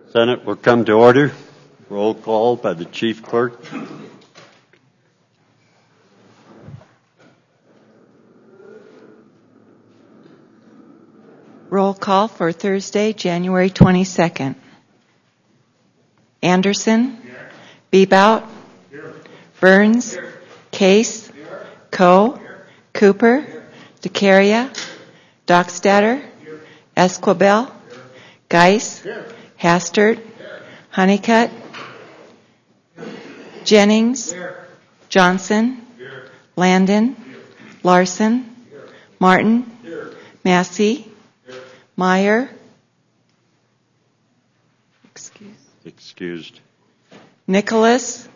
Senate will come to order. Roll call by the Chief Clerk. Roll call for Thursday, January 22nd. Anderson, here. Bebout, here. Burns, here. Case, here. Coe, here. Cooper, here. DeCaria, Dockstader, here. Esquibel, here. Geis, here. Hastert, here. Honeycutt, here. Jennings, here. Johnson, here. Landon, here. Larson, here. Martin, here. Massey, here. Meyer, excused. Nicholas,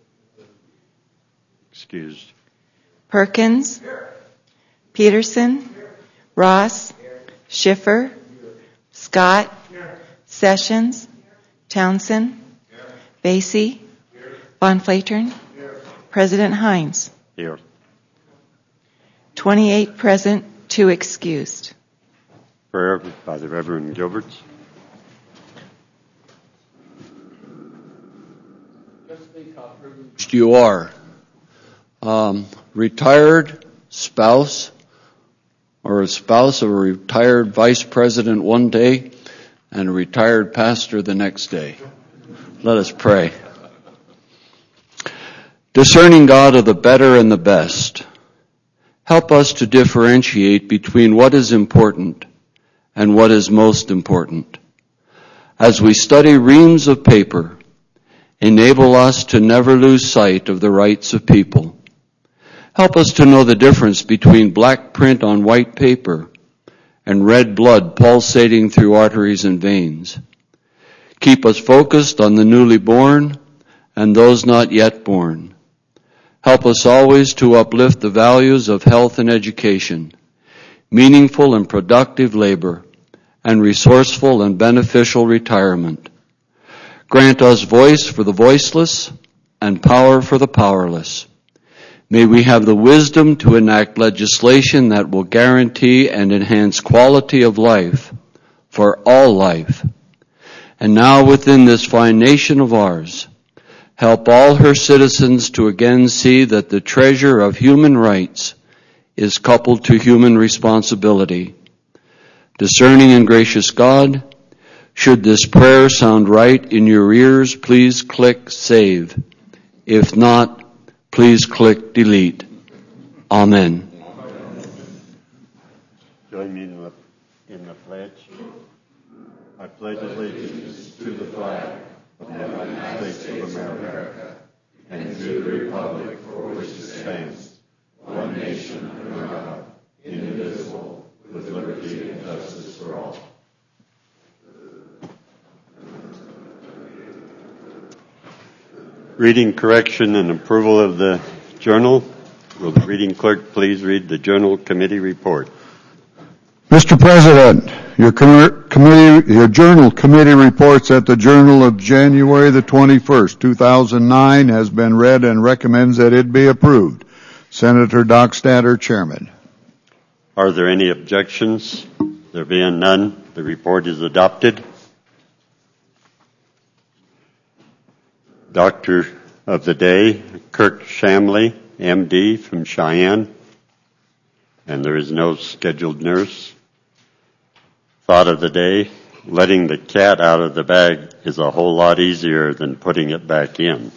excused. Perkins, here. Peterson, here. Ross, here. Schiffer, here. Scott, here. Sessions, here. Townsend, here. Basie, here. Von Flatern, here. President Hines. Here. 28 present, 2 excused. Prayer by the Reverend Gilberts. You are retired spouse or a spouse of a retired vice president one day and a retired pastor the next day. Let us pray. Discerning God of the better and the best, help us to differentiate between what is important and what is most important. As we study reams of paper, enable us to never lose sight of the rights of people. Help us to know the difference between black print on white paper and red blood pulsating through arteries and veins. Keep us focused on the newly born and those not yet born. Help us always to uplift the values of health and education, meaningful and productive labor, and resourceful and beneficial retirement. Grant us voice for the voiceless and power for the powerless. May we have the wisdom to enact legislation that will guarantee and enhance quality of life for all life. And now within this fine nation of ours, help all her citizens to again see that the treasure of human rights is coupled to human responsibility. Discerning and gracious God, should this prayer sound right in your ears, please click save. If not, please click delete. Amen. Join me in the pledge. I pledge allegiance to the flag of the United States of America and to the republic for which it stands, one nation under God, indivisible, with liberty and justice for all. Reading correction and approval of the journal. Will the reading clerk please read the journal committee report? Mr. President, your journal committee reports at the Journal of January the 21st, 2009 has been read and recommends that it be approved. Senator Dockstader, Chairman. Are there any objections? There being none, the report is adopted. Doctor of the Day, Kirk Shamley, MD from Cheyenne. And there is no scheduled nurse. Thought of the day, letting the cat out of the bag is a whole lot easier than putting it back in.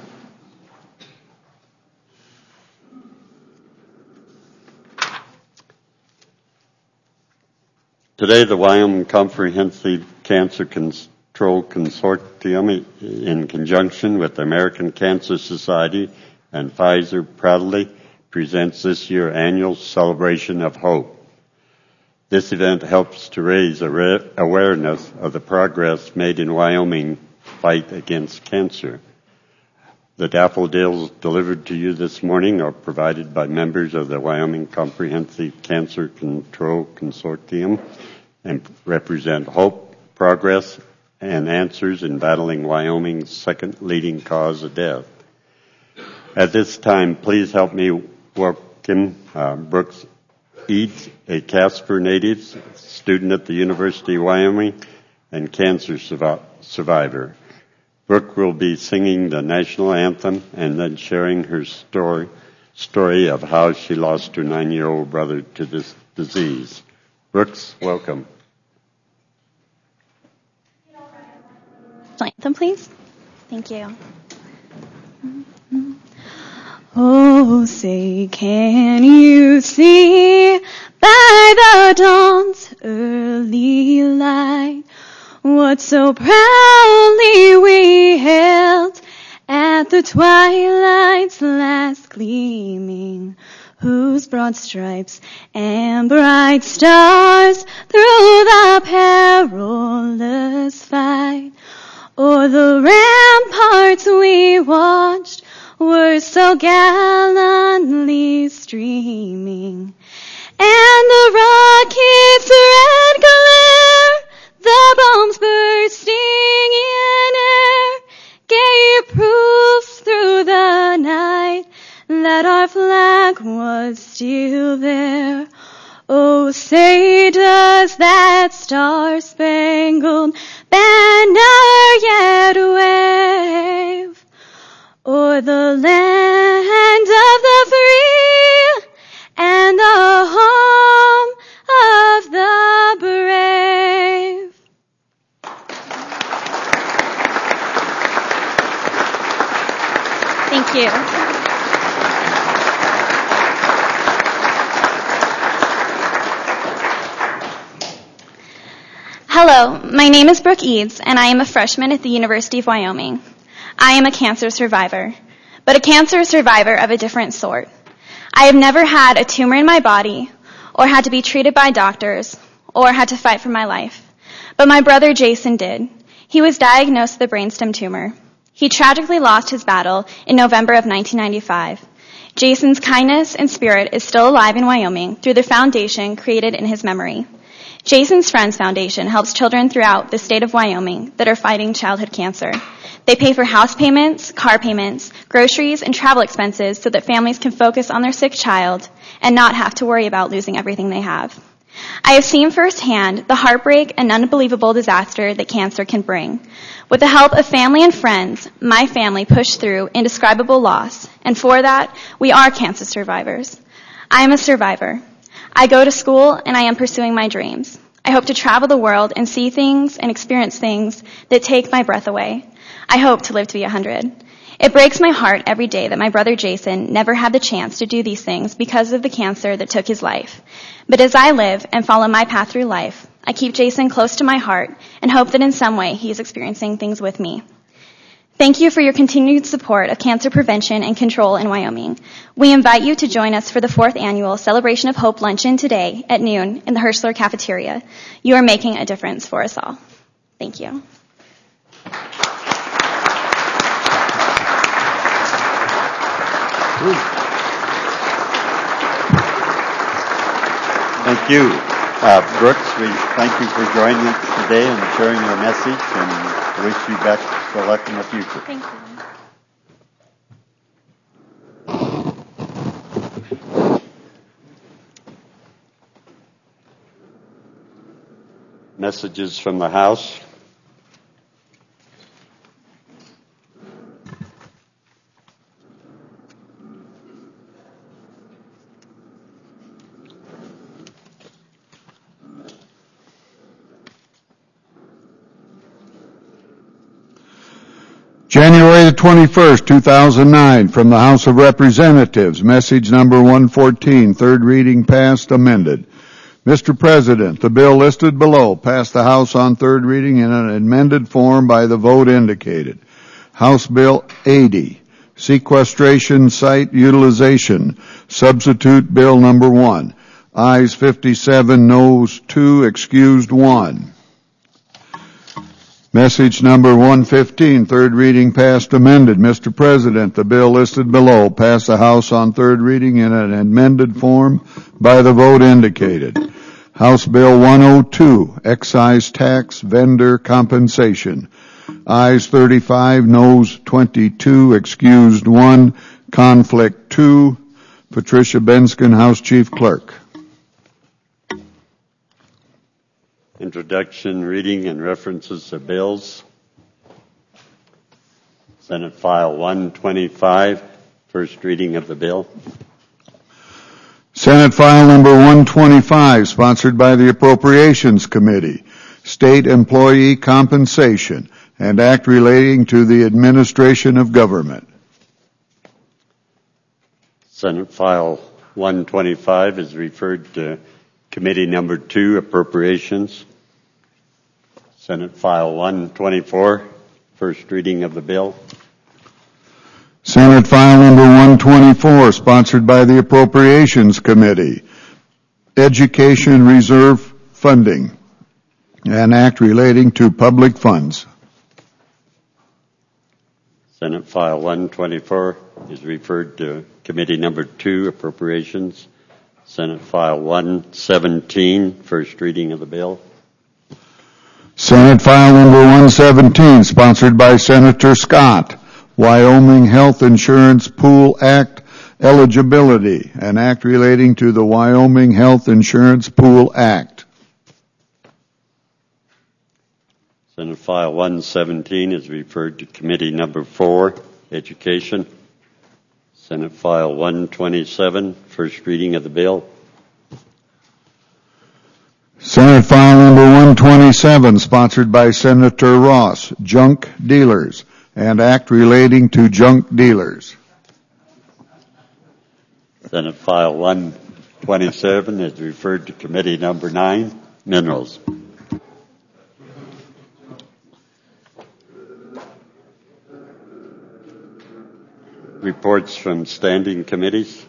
Today, the Wyoming Comprehensive Cancer Control Consortium, in conjunction with the American Cancer Society and Pfizer, proudly presents this year's annual Celebration of Hope. This event helps to raise awareness of the progress made in Wyoming's fight against cancer. The daffodils delivered to you this morning are provided by members of the Wyoming Comprehensive Cancer Control Consortium and represent hope, progress, and answers in battling Wyoming's second leading cause of death. At this time, please help me welcome Brooks Eads, a Casper native, student at the University of Wyoming and cancer survivor. Brooke will be singing the national anthem and then sharing her story of how she lost her 9-year-old brother to this disease. Brooks, welcome. Anthem, please. Thank you. Oh, say, can you see by the dawn's early light what so proudly we held at the twilight's last gleaming, whose broad stripes and bright stars through the perilous fight o'er the ramparts we watched were so gallantly streaming, and the rocket's red glare, the bombs bursting in air, gave proofs through the night that our flag was still there. Oh, say does that star-spangled banner yet wave o'er the land of the free and the home of the brave. Thank you. Hello, my name is Brooke Eads, and I am a freshman at the University of Wyoming. I am a cancer survivor, but a cancer survivor of a different sort. I have never had a tumor in my body, or had to be treated by doctors, or had to fight for my life. But my brother Jason did. He was diagnosed with a brainstem tumor. He tragically lost his battle in November of 1995. Jason's kindness and spirit is still alive in Wyoming through the foundation created in his memory. Jason's Friends Foundation helps children throughout the state of Wyoming that are fighting childhood cancer. They pay for house payments, car payments, groceries, and travel expenses so that families can focus on their sick child and not have to worry about losing everything they have. I have seen firsthand the heartbreak and unbelievable disaster that cancer can bring. With the help of family and friends, my family pushed through indescribable loss, and for that, we are cancer survivors. I am a survivor. I go to school and I am pursuing my dreams. I hope to travel the world and see things and experience things that take my breath away. I hope to live to be 100. It breaks my heart every day that my brother Jason never had the chance to do these things because of the cancer that took his life. But as I live and follow my path through life, I keep Jason close to my heart and hope that in some way he is experiencing things with me. Thank you for your continued support of cancer prevention and control in Wyoming. We invite you to join us for the 4th annual Celebration of Hope luncheon today at noon in the Hirschler cafeteria. You are making a difference for us all. Thank you. Thank you. Brooks, we thank you for joining us today and sharing your message, and wish you best of luck in the future. Thank you. Messages from the House. January the 21st, 2009, from the House of Representatives, message number 114, third reading passed, amended. Mr. President, the bill listed below passed the House on third reading in an amended form by the vote indicated. House Bill 80, Sequestration Site Utilization, Substitute Bill number 1. Ayes 57, noes 2, excused 1. Message number 115, third reading passed, amended. Mr. President, the bill listed below passed the House on third reading in an amended form by the vote indicated. House Bill 102, Excise Tax Vendor Compensation. Ayes 35, noes 22, excused 1, conflict 2. Patricia Benskin, House Chief Clerk. Introduction, reading, and references to bills. Senate File 125, first reading of the bill. Senate File Number 125, sponsored by the Appropriations Committee, State Employee Compensation, and Act relating to the administration of government. Senate File 125 is referred to Committee Number 2, Appropriations. Senate File 124, first reading of the bill. Senate File Number 124, sponsored by the Appropriations Committee, Education Reserve Funding, and Act relating to public funds. Senate File 124 is referred to Committee Number 2, Appropriations. Senate File 117, first reading of the bill. Senate File Number 117, sponsored by Senator Scott, Wyoming Health Insurance Pool Act eligibility, an act relating to the Wyoming Health Insurance Pool Act. Senate File 117 is referred to Committee Number 4, Education. Senate File 127, first reading of the bill. Senate File Number 127, sponsored by Senator Ross, Junk Dealers, and Act relating to junk dealers. Senate File 127 is referred to Committee Number 9, Minerals. Reports from standing committees.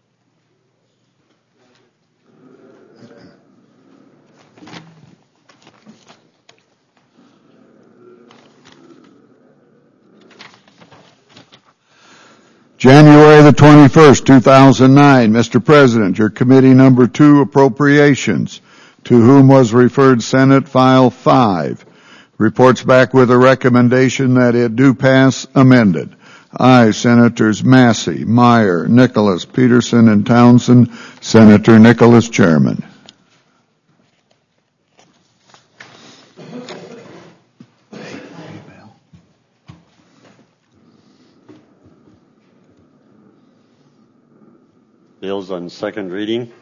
January the 21st, 2009. Mr. President, your Committee Number 2, Appropriations, to whom was referred Senate File 5, reports back with a recommendation that it do pass amended. I, Senators Massey, Meyer, Nicholas, Peterson, and Townsend. Senator Nicholas, Chairman. Bills on second reading.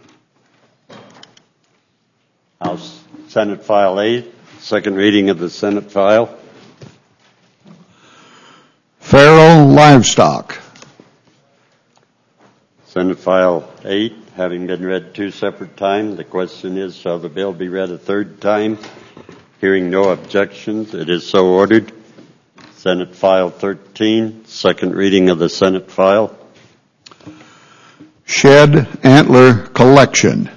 House Senate File 8, second reading of the Senate file. Feral livestock. Senate File 8, having been read 2 separate times, the question is, shall the bill be read a third time? Hearing no objections, it is so ordered. Senate File 13, second reading of the Senate file. Shed antler collection.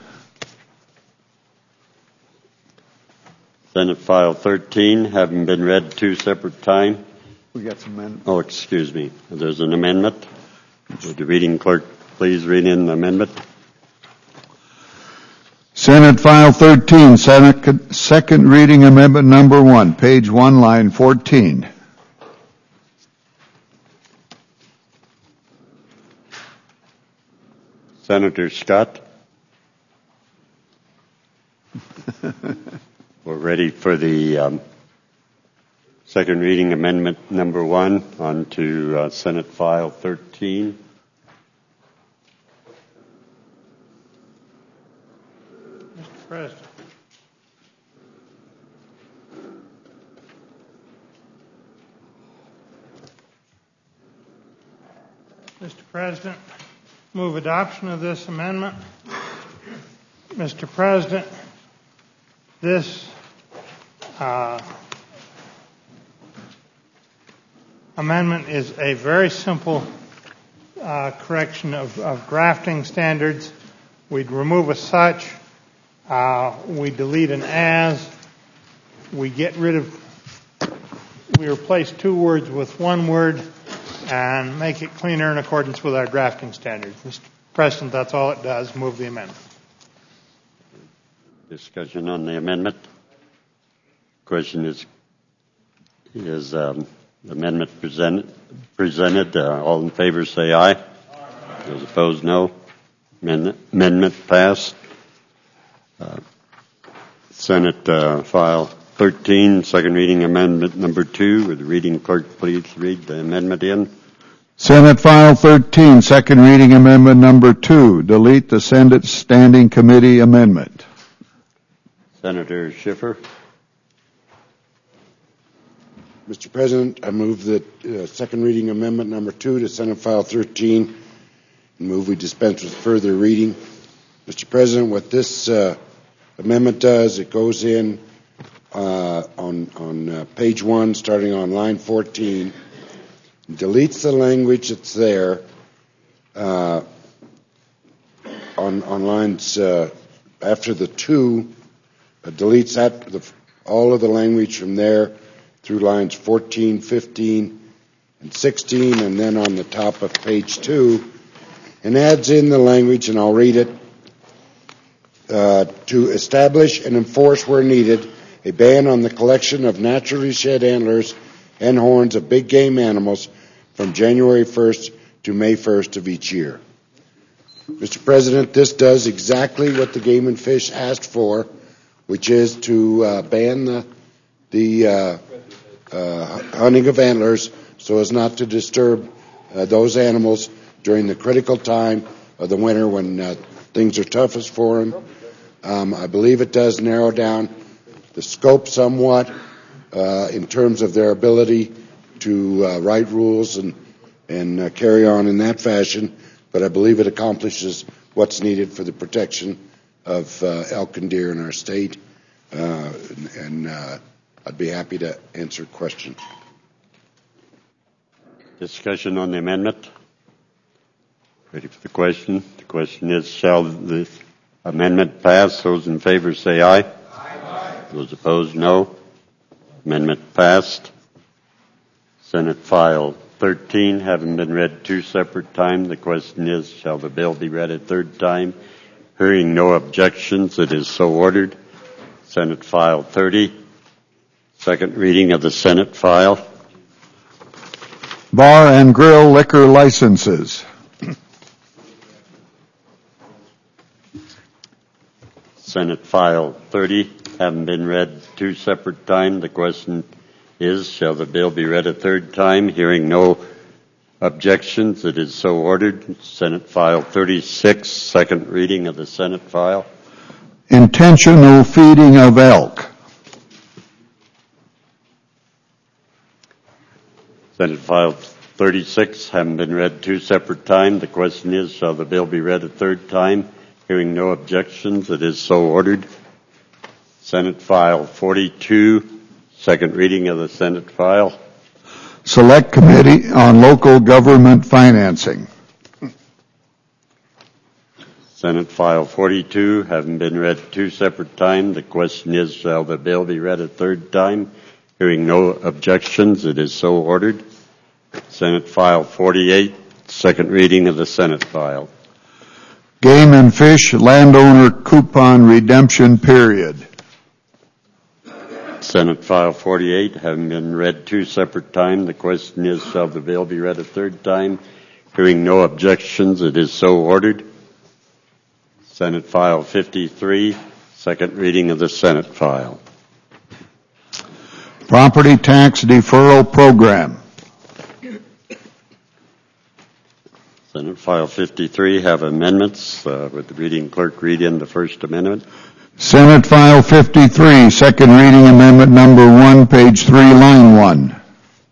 Senate File 13, having been read 2 separate times. We got some men. Oh, excuse me. There's an amendment. Would the reading clerk please read in the amendment? Senate File 13, second reading amendment number 1, page 1, line 14. Senator Scott? We're ready for the second reading amendment number 1 on to Senate File 13. Mr. President. Mr. President, move adoption of this amendment. Mr. President, this amendment is a very simple correction of drafting standards. We'd remove a such, we delete an as, we replace 2 words with 1 word, and make it cleaner in accordance with our drafting standards. Mr. President, that's all it does, move the amendment. Discussion on the amendment. Question is the amendment presented. All in favor say aye. Aye. Those opposed, no. Amendment passed. Senate File 13, second reading amendment number 2. Would the reading clerk please read the amendment in? Senate File 13, second reading amendment number 2. Delete the Senate Standing Committee amendment. Senator Schiffer. Mr. President, I move that second reading amendment number 2 to Senate File 13 and move we dispense with further reading. Mr. President, what this amendment does, it goes in on page 1, starting on line 14, deletes the language that's there on lines after the 2, deletes that all of the language from there through lines 14, 15, and 16, and then on the top of page 2, and adds in the language, and I'll read it, to establish and enforce where needed a ban on the collection of naturally shed antlers and horns of big game animals from January 1st to May 1st of each year. Mr. President, this does exactly what the Game and Fish asked for, which is to ban the hunting of antlers so as not to disturb those animals during the critical time of the winter when things are toughest for them. I believe it does narrow down the scope somewhat in terms of their ability to write rules and carry on in that fashion, but I believe it accomplishes what's needed for the protection of elk and deer in our state, and I'd be happy to answer questions. Discussion on the amendment. Ready for the question? The question is, shall the amendment pass? Those in favor say aye. Aye. Those opposed, no. Amendment passed. Senate File 13, having been read 2 separate times, the question is, shall the bill be read a third time? Hearing no objections, it is so ordered. Senate File 30, second reading of the Senate file. Bar and grill liquor licenses. Senate File 30, having been read 2 separate times, the question is, shall the bill be read a third time? Hearing no objections, it is so ordered. Senate File 36, second reading of the Senate file. Intentional feeding of elk. Senate File 36, having been read 2 separate times, the question is, shall the bill be read a third time? Hearing no objections, it is so ordered. Senate File 42, second reading of the Senate file. Select Committee on Local Government Financing. Senate File 42, having been read 2 separate times, the question is, shall the bill be read a third time? Hearing no objections, it is so ordered. Senate File 48, second reading of the Senate file. Game and Fish Landowner Coupon Redemption Period. Senate File 48, having been read 2 separate times, the question is, shall the bill be read a third time? Hearing no objections, it is so ordered. Senate File 53, second reading of the Senate file. Property Tax Deferral Program. Senate File 53 have amendments. Would the reading clerk read in the first amendment? Senate File 53, second reading amendment number 1, page 3, line 1.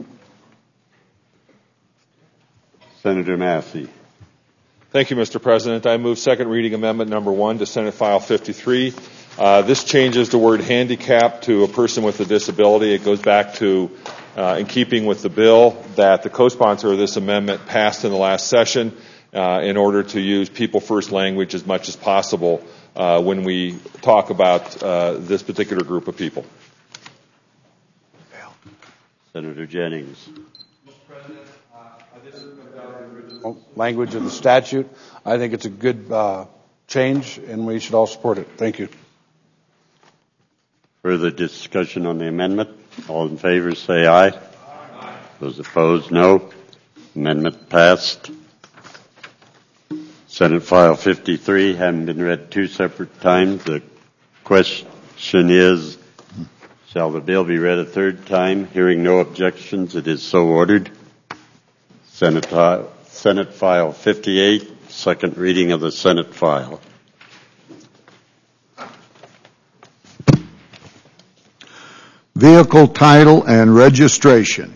Senator Massey. Thank you, Mr. President. I move second reading amendment number 1 to Senate File 53. This changes the word handicap to a person with a disability. It goes back to, in keeping with the bill that the co-sponsor of this amendment passed in the last session in order to use people first language as much as possible when we talk about this particular group of people. Senator Jennings. Mr. President, I disagree about the original language of the statute. I think it's a good change, and we should all support it. Thank you. Further discussion on the amendment? All in favor say aye. Aye. Those opposed, no. Amendment passed. Senate File 53 having been read 2 separate times. The question is, Shall the bill be read a third time? Hearing no objections, it is so ordered. Senate File 58, second reading of the Senate file. Vehicle title and registration.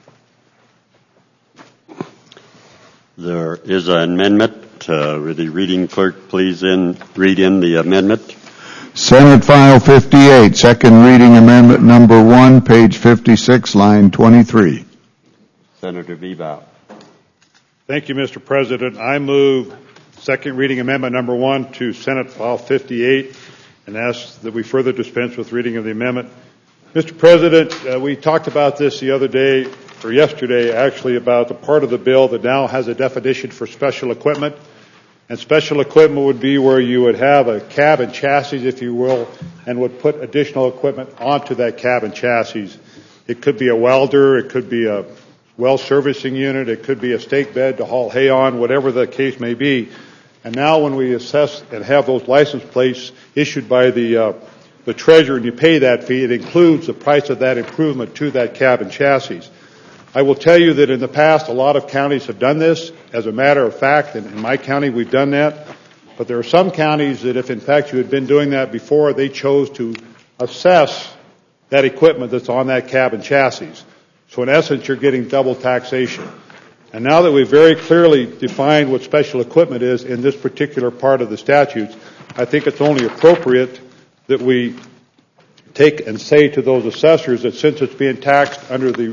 There is an amendment. Will the reading clerk please read in the amendment? Senate File 58, second reading amendment number 1, page 56, line 23. Senator Bebout. Thank you, Mr. President. I move second reading amendment number 1 to Senate File 58 and ask that we further dispense with reading of the amendment. Mr. President, we talked about this the other day, or yesterday actually, about the part of the bill that now has a definition for special equipment. And special equipment would be where you would have a cab and chassis, if you will, and would put additional equipment onto that cab and chassis. It could be a welder, it could be a well servicing unit, it could be a stake bed to haul hay on, whatever the case may be. And now when we assess and have those license plates issued by the treasurer and you pay that fee, it includes the price of that improvement to that cab and chassis. I will tell you that in the past, a lot of counties have done this. As a matter of fact, in my county, we've done that. But there are some counties that if, in fact, you had been doing that before, they chose to assess that equipment that's on that cab and chassis. So in essence, you're getting double taxation. And now that we've very clearly defined what special equipment is in this particular part of the statutes, I think it's only appropriate that we take and say to those assessors that since it's being taxed under the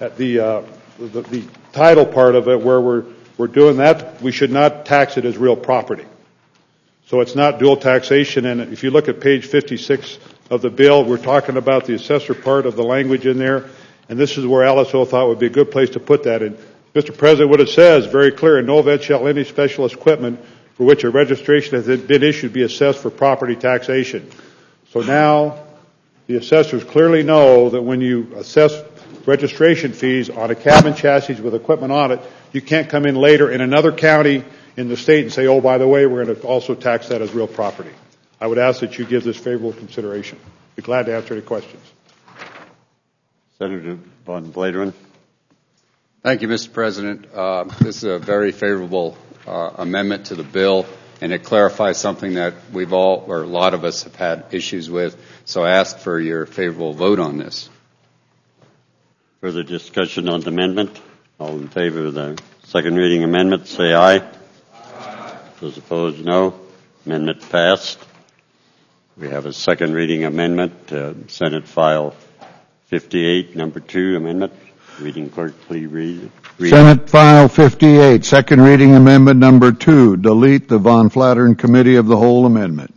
title part of it where we're doing that, we should not tax it as real property. So it's not dual taxation. And if you look at page 56 of the bill, we're talking about the assessor part of the language in there. And this is where LSO thought would be a good place to put that in. Mr. President, what it says, very clear, in no event shall any special equipment for which a registration has been issued be assessed for property taxation. So now the assessors clearly know that when you assess registration fees on a cab and chassis with equipment on it, you can't come in later in another county in the state and say, oh, by the way, we're going to also tax that as real property. I would ask that you give this favorable consideration. I'd be glad to answer any questions. Senator Von Bladeren. Thank you, Mr. President. This is a very favorable amendment to the bill, and it clarifies something that we've all, or a lot of us, have had issues with. So I ask for your favorable vote on this. Further discussion on the amendment? All in favor of the second reading amendment, say aye. Aye. Those opposed, no. Amendment passed. We have a second reading amendment, Senate File 58, number 2 amendment. Reading clerk, please read. Senate File 58, second reading amendment number 2. Delete the Von Flattern Committee of the Whole amendment.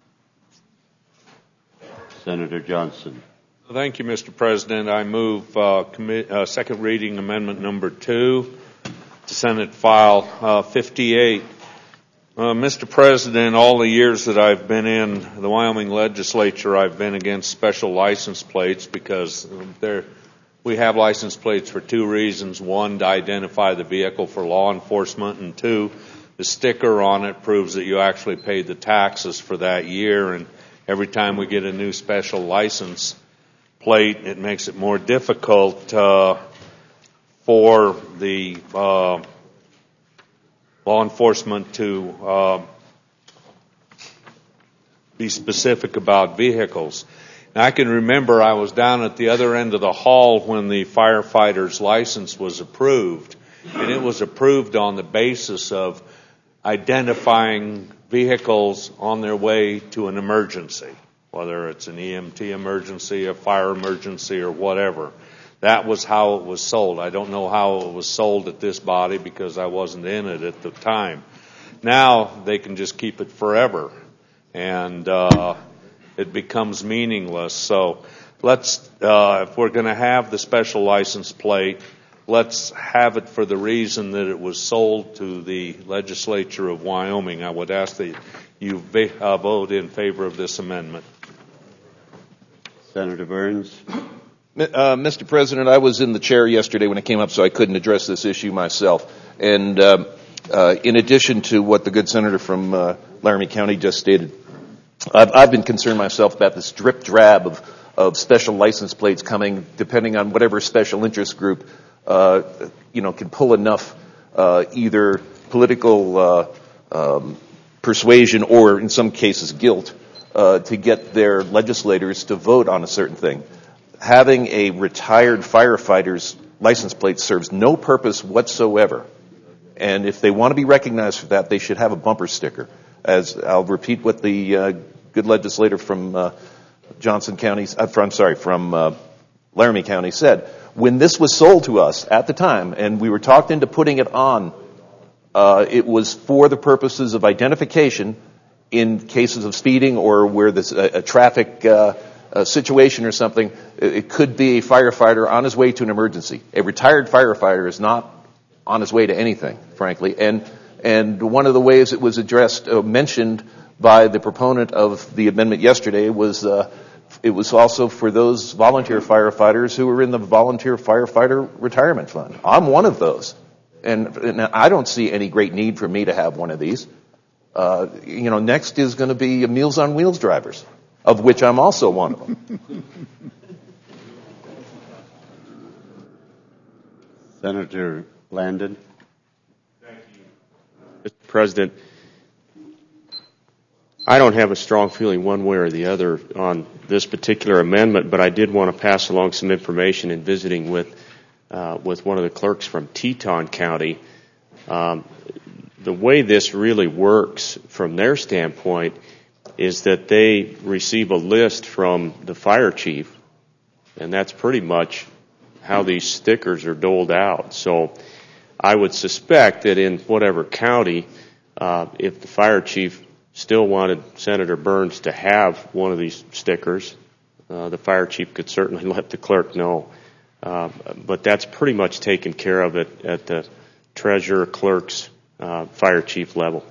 Senator Johnson. Thank you, Mr. President. I move second reading amendment number 2 to Senate File 58. Mr. President, all the years that I've been in the Wyoming legislature, I've been against special license plates because we have license plates for 2 reasons. 1, to identify the vehicle for law enforcement, and 2, the sticker on it proves that you actually paid the taxes for that year. And every time we get a new special license plate, it makes it more difficult for the law enforcement to be specific about vehicles. Now, I can remember I was down at the other end of the hall when the firefighter's license was approved, and it was approved on the basis of identifying vehicles on their way to an emergency, whether it's an EMT emergency, a fire emergency, or whatever. That was how it was sold. I don't know how it was sold at this body because I wasn't in it at the time. Now they can just keep it forever, and it becomes meaningless. So let's, if we're going to have the special license plate, let's have it for the reason that it was sold to the legislature of Wyoming. I would ask that you vote in favor of this amendment. Senator Burns. Mr. President, I was in the chair yesterday when it came up, so I couldn't address this issue myself. And in addition to what the good senator from Laramie County just stated, I've been concerned myself about this drip drab of special license plates coming, depending on whatever special interest group, can pull enough either political persuasion or, in some cases, guilt to get their legislators to vote on a certain thing. Having a retired firefighter's license plate serves no purpose whatsoever. And if they want to be recognized for that, they should have a bumper sticker. As I'll repeat what the good legislator from Johnson County, from Laramie County said. When this was sold to us at the time, and we were talked into putting it on, it was for the purposes of identification in cases of speeding or where there's a traffic situation or something. It could be a firefighter on his way to an emergency. A retired firefighter is not on his way to anything, frankly. And one of the ways it was mentioned by the proponent of the amendment yesterday was it was also for those volunteer firefighters who were in the Volunteer Firefighter Retirement Fund. I'm one of those. And I don't see any great need for me to have one of these. Next is going to be Meals on Wheels drivers, of which I'm also one of them. Senator Landon. Thank you, Mr. President. I don't have a strong feeling one way or the other on this particular amendment, but I did want to pass along some information in visiting with one of the clerks from Teton County. The way this really works from their standpoint is that they receive a list from the fire chief, and that's pretty much how these stickers are doled out. So I would suspect that in whatever county, if the fire chief still wanted Senator Burns to have one of these stickers, the fire chief could certainly let the clerk know. But that's pretty much taken care of at the treasurer, clerk's, fire chief level.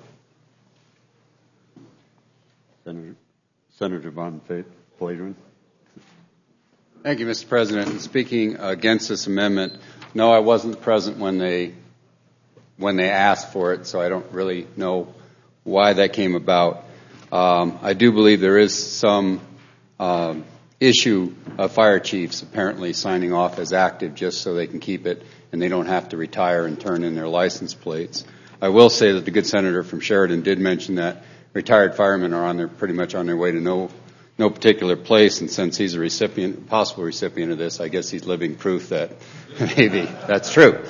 Senator Von Fledern. Thank you, Mr. President. Speaking against this amendment, no, I wasn't present when they asked for it, so I don't really know why that came about. I do believe there is some issue of fire chiefs apparently signing off as active just so they can keep it and they don't have to retire and turn in their license plates. I will say that the good senator from Sheridan did mention that retired firemen are pretty much on their way to no particular place, and since he's a possible recipient of this, I guess he's living proof that maybe that's true.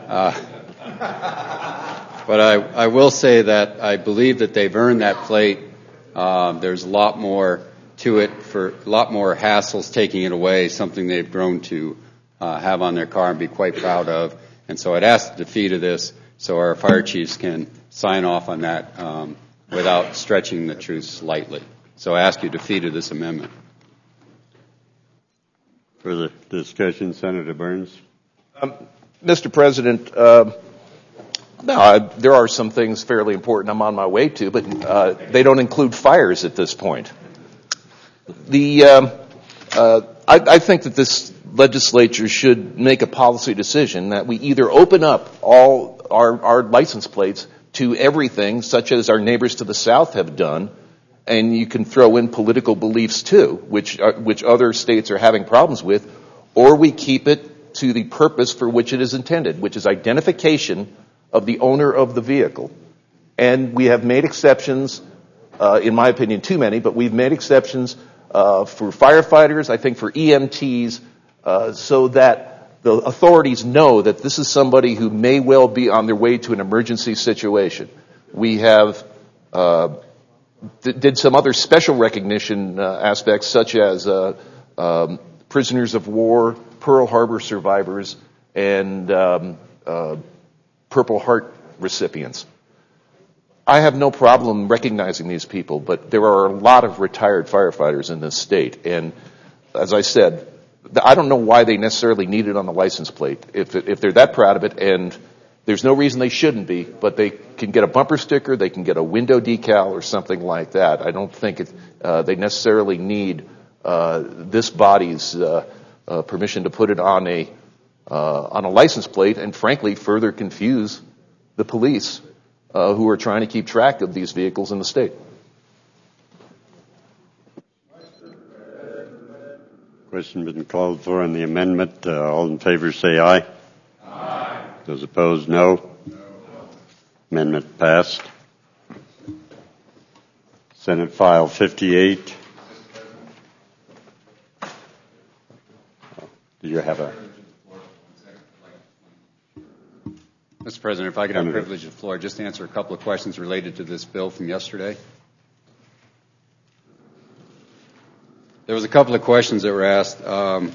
But I will say that I believe that they've earned that plate. There's a lot more to it, for a lot more hassles taking it away, something they've grown to have on their car and be quite proud of. And so I'd ask the defeat of this so our fire chiefs can sign off on that without stretching the truth slightly. So I ask you to defeat of this amendment. Further discussion, Senator Burns. Mr. President, there are some things fairly important I'm on my way to, but they don't include fires at this point. I think that this legislature should make a policy decision that we either open up all our license plates to everything, such as our neighbors to the south have done, and you can throw in political beliefs too, which other states are having problems with, or we keep it to the purpose for which it is intended, which is identification of the owner of the vehicle. And we have made exceptions, in my opinion too many, but we've made exceptions for firefighters, I think for EMTs, so that the authorities know that this is somebody who may well be on their way to an emergency situation. We have did some other special recognition aspects, such as prisoners of war, Pearl Harbor survivors, and Purple Heart recipients. I have no problem recognizing these people, but there are a lot of retired firefighters in this state. And as I said, I don't know why they necessarily need it on the license plate. If they're that proud of it, and there's no reason they shouldn't be, but they can get a bumper sticker, they can get a window decal or something like that. I don't think they necessarily need this body's permission to put it on a license plate, and frankly further confuse the police who are trying to keep track of these vehicles in the state. Question been called for on the amendment. All in favor say aye. Aye. Those opposed, no. No. Amendment passed. Senate File 58. Do you have a... Mr. President, if I could have the privilege of the floor, just to answer a couple of questions related to this bill from yesterday. There was a couple of questions that were asked, and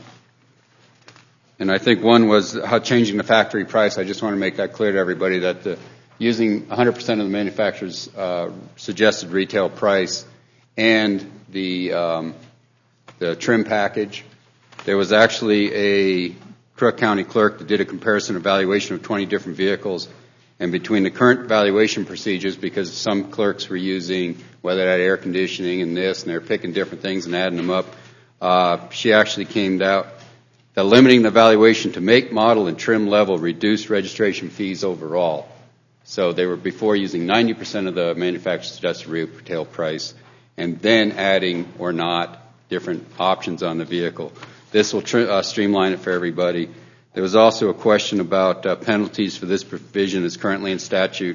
I think one was how changing the factory price. I just want to make that clear to everybody that using 100% of the manufacturer's suggested retail price and the trim package, there was actually a Crook County clerk that did a comparison evaluation of 20 different vehicles, and between the current valuation procedures, because some clerks were using, whether it had air conditioning and this, and they're picking different things and adding them up, she actually came out that limiting the valuation to make, model, and trim level reduced registration fees overall. So they were before using 90% of the manufacturer's suggested retail price, and then adding or not different options on the vehicle. This will streamline it for everybody. There was also a question about penalties for this provision that's currently in statute.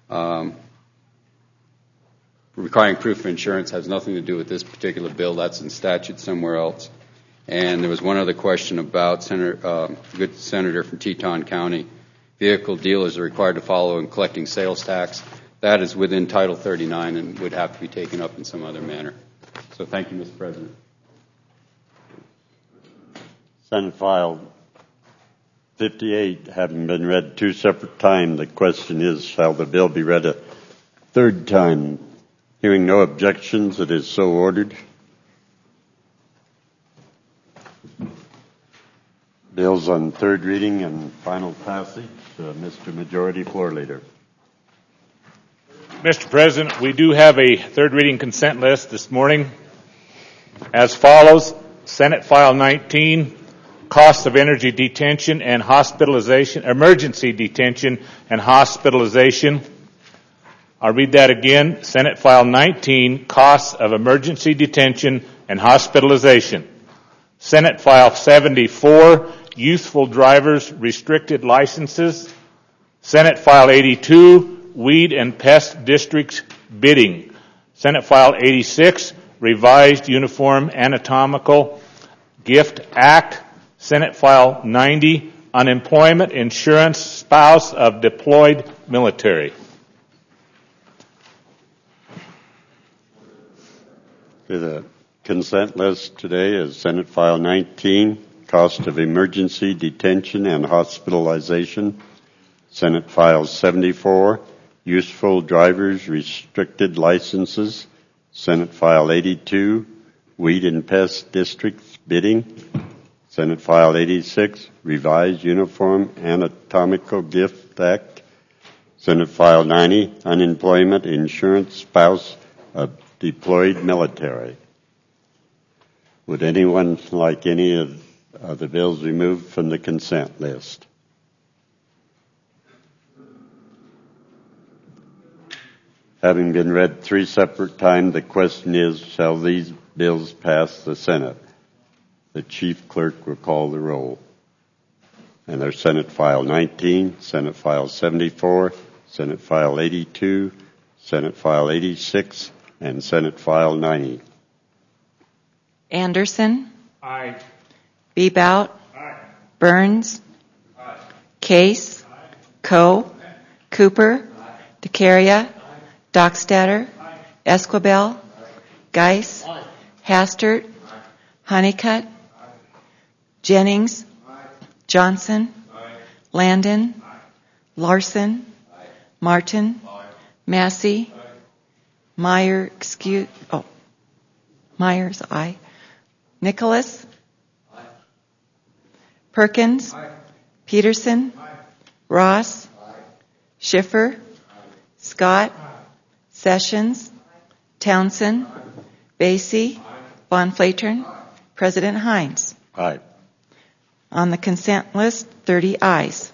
Requiring proof of insurance has nothing to do with this particular bill. That's in statute somewhere else. And there was one other question about good senator from Teton County. Vehicle dealers are required to follow in collecting sales tax. That is within Title 39 and would have to be taken up in some other manner. So thank you, Mr. President. Senate File 58 having been read two separate times, the question is, shall the bill be read a third time? Hearing no objections, it is so ordered. Bills on third reading and final passage. Mr. Majority Floor Leader. Mr. President, we do have a third reading consent list this morning as follows. Senate File 19. Costs of energy detention and hospitalization, emergency detention and hospitalization. I'll read that again. Senate File 19, costs of emergency detention and hospitalization. Senate File 74, youthful drivers restricted licenses. Senate File 82, weed and pest districts bidding. Senate File 86, revised uniform anatomical gift act. Senate File 90, unemployment insurance spouse of deployed military. The consent list today is Senate File 19, cost of emergency detention and hospitalization. Senate File 74, useful drivers restricted licenses. Senate File 82, weed and pest districts bidding. Senate File 86, revised uniform anatomical gift act. Senate File 90, unemployment insurance spouse of deployed military. Would anyone like any of the bills removed from the consent list? Having been read three separate times, the question is, shall these bills pass the Senate? The chief clerk will call the roll. And there's Senate File 19, Senate File 74, Senate File 82, Senate File 86, and Senate File 90. Anderson. Aye. Bebout. Aye. Burns. Aye. Case. Aye. Coe. Aye. Cooper. Aye. DeCaria. Aye. Dockstader. Aye. Esquibel. Aye. Geis. Aye. Hastert. Aye. Honeycutt. Aye. Jennings. Aye. Johnson. Aye. Landon. Aye. Larson. Aye. Martin. Aye. Massey. Aye. Myers, aye. Nicholas. Aye. Perkins. Aye. Peterson. Aye. Ross. Aye. Schiffer. Aye. Scott. Aye. Sessions. Aye. Townsend. Aye. Basie. Aye. Von Flatern. Aye. President Hines. Aye. On the consent list, 30 ayes.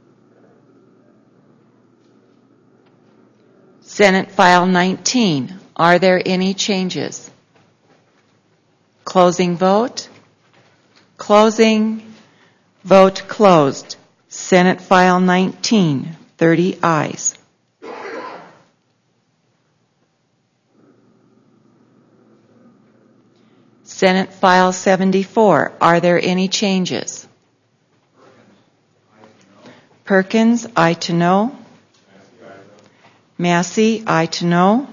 Senate File 19, Are there any changes? Closing vote. Closing. Vote closed. Senate File 19, 30 ayes. Senate File 74, are there any changes? Perkins, aye to no. Massey, aye to no.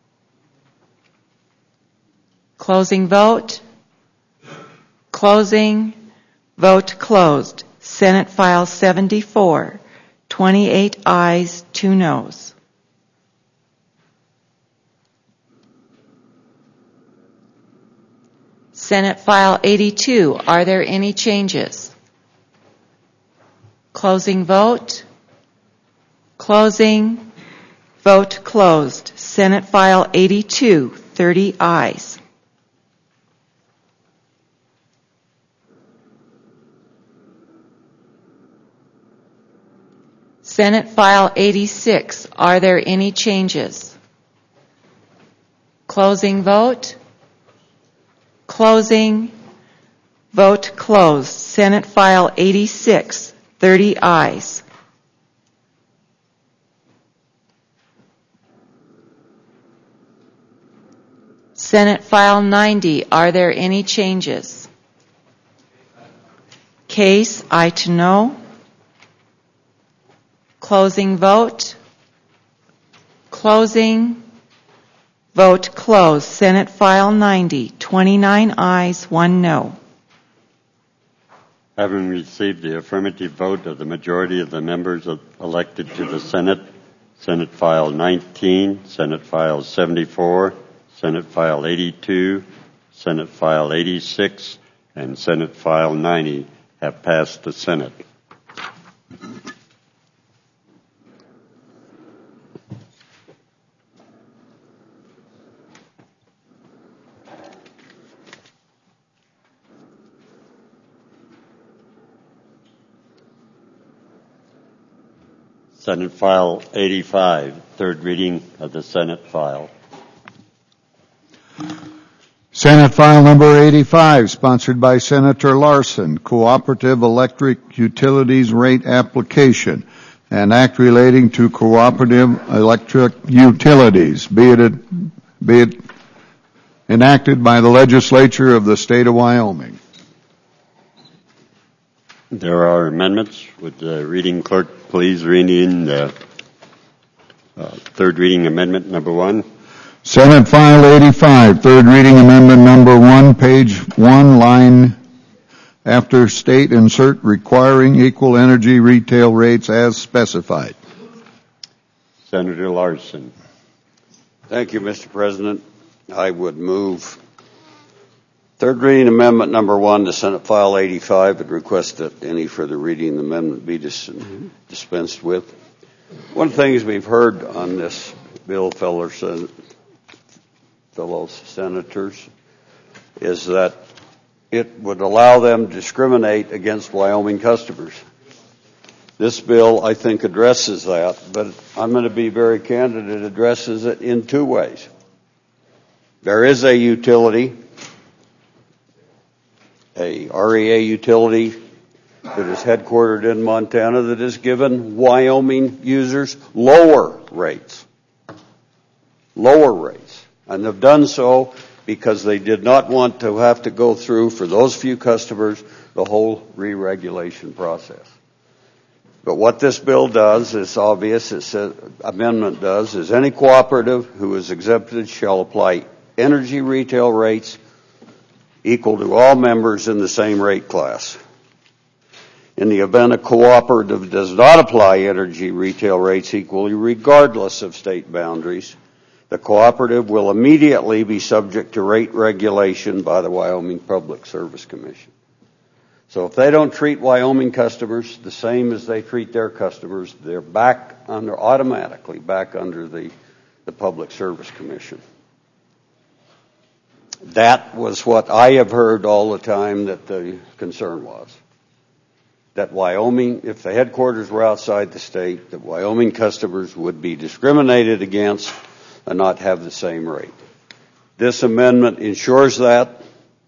Closing vote. Closing. Vote closed. Senate File 74, 28 ayes, 2 noes. Senate File 82, are there any changes? Closing vote. Closing. Vote closed. Senate File 82, 30 ayes. Senate File 86, are there any changes? Closing vote. Closing. Vote closed. Senate File 86, 30 ayes. Senate File 90, are there any changes? Case, aye to no. Closing vote. Closing. Vote closed. Senate File 90, 29 ayes, 1 no. Having received the affirmative vote of the majority of the members elected to the Senate, Senate File 19, Senate File 74, Senate File 82, Senate File 86, and Senate File 90 have passed the Senate. Senate File 85, third reading of the Senate file. Senate File number 85, sponsored by Senator Larson, Cooperative Electric Utilities Rate Application, an act relating to cooperative electric utilities, be it enacted by the legislature of the state of Wyoming. There are amendments. Would the reading clerk please read in the third reading amendment number 1? Senate File 85, third reading amendment number 1, page 1, line after state insert requiring equal energy retail rates as specified. Senator Larson. Thank you, Mr. President. I would move third reading amendment number 1 to Senate File 85 and request that any further reading of the amendment be dispensed with. One of the things we've heard on this bill, fellow senators, is that it would allow them to discriminate against Wyoming customers. This bill, I think, addresses that, but I'm going to be very candid. It addresses it in 2 ways. There is a utility, a REA utility that is headquartered in Montana that has given Wyoming users lower rates. And they've done so because they did not want to have to go through, for those few customers, the whole re-regulation process. But what this bill does is obvious, amendment does, is any cooperative who is exempted shall apply energy retail rates equal to all members in the same rate class. In the event a cooperative does not apply energy retail rates equally, regardless of state boundaries, the cooperative will immediately be subject to rate regulation by the Wyoming Public Service Commission. So if they don't treat Wyoming customers the same as they treat their customers, they're automatically back under the Public Service Commission. That was what I have heard all the time that the concern was. That Wyoming, if the headquarters were outside the state, that Wyoming customers would be discriminated against and not have the same rate. This amendment ensures that.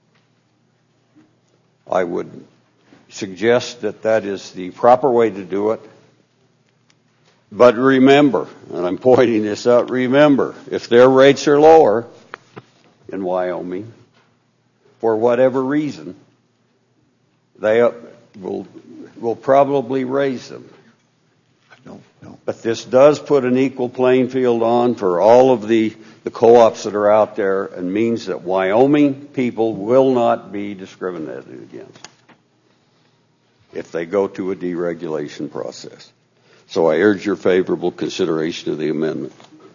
I would suggest that that is the proper way to do it. But remember, and I'm pointing this out, remember, if their rates are lower in Wyoming, for whatever reason, they will probably raise them. No. But this does put an equal playing field on for all of the co-ops that are out there, and means that Wyoming people will not be discriminated against if they go to a deregulation process. So I urge your favorable consideration of the amendment.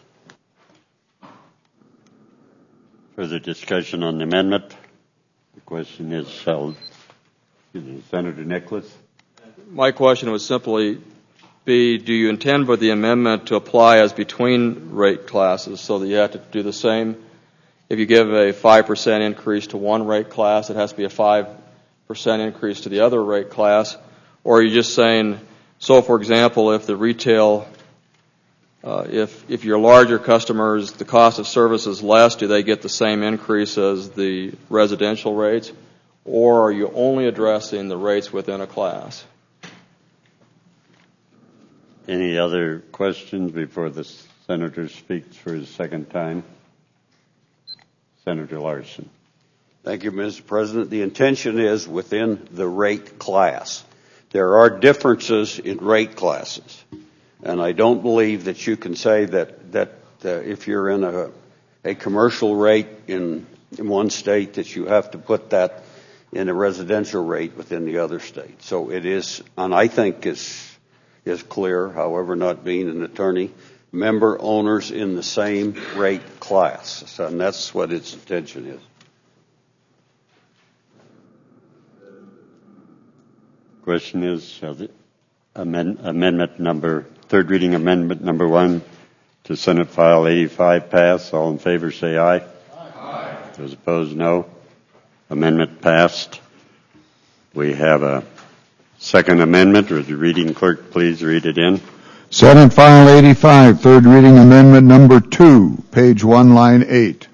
Further discussion on the amendment? The question is, Senator Nicholas. My question would simply be, do you intend for the amendment to apply as between rate classes, so that you have to do the same? If you give a 5% increase to one rate class, it has to be a 5% increase to the other rate class? Or are you just saying, so for example, if the retail, if your larger customers, the cost of service is less, do they get the same increase as the residential rates? Or are you only addressing the rates within a class? Any other questions before the Senator speaks for his second time? Senator Larson. Thank you, Mr. President. The intention is within the rate class. There are differences in rate classes, and I don't believe that you can say that if you're in a commercial rate in one state, that you have to put that in a residential rate within the other state. So it is, and I think is clear, however, not being an attorney, member owners in the same rate class. So, and that's what its intention is. Question is, shall the amendment number, third reading amendment number 1 to Senate File 85 pass? All in favor say aye. Aye. Those opposed, no. Amendment passed. We have a second amendment. Would the reading clerk please read it in? Senate File 85, third reading amendment number 2, page 1, line 8.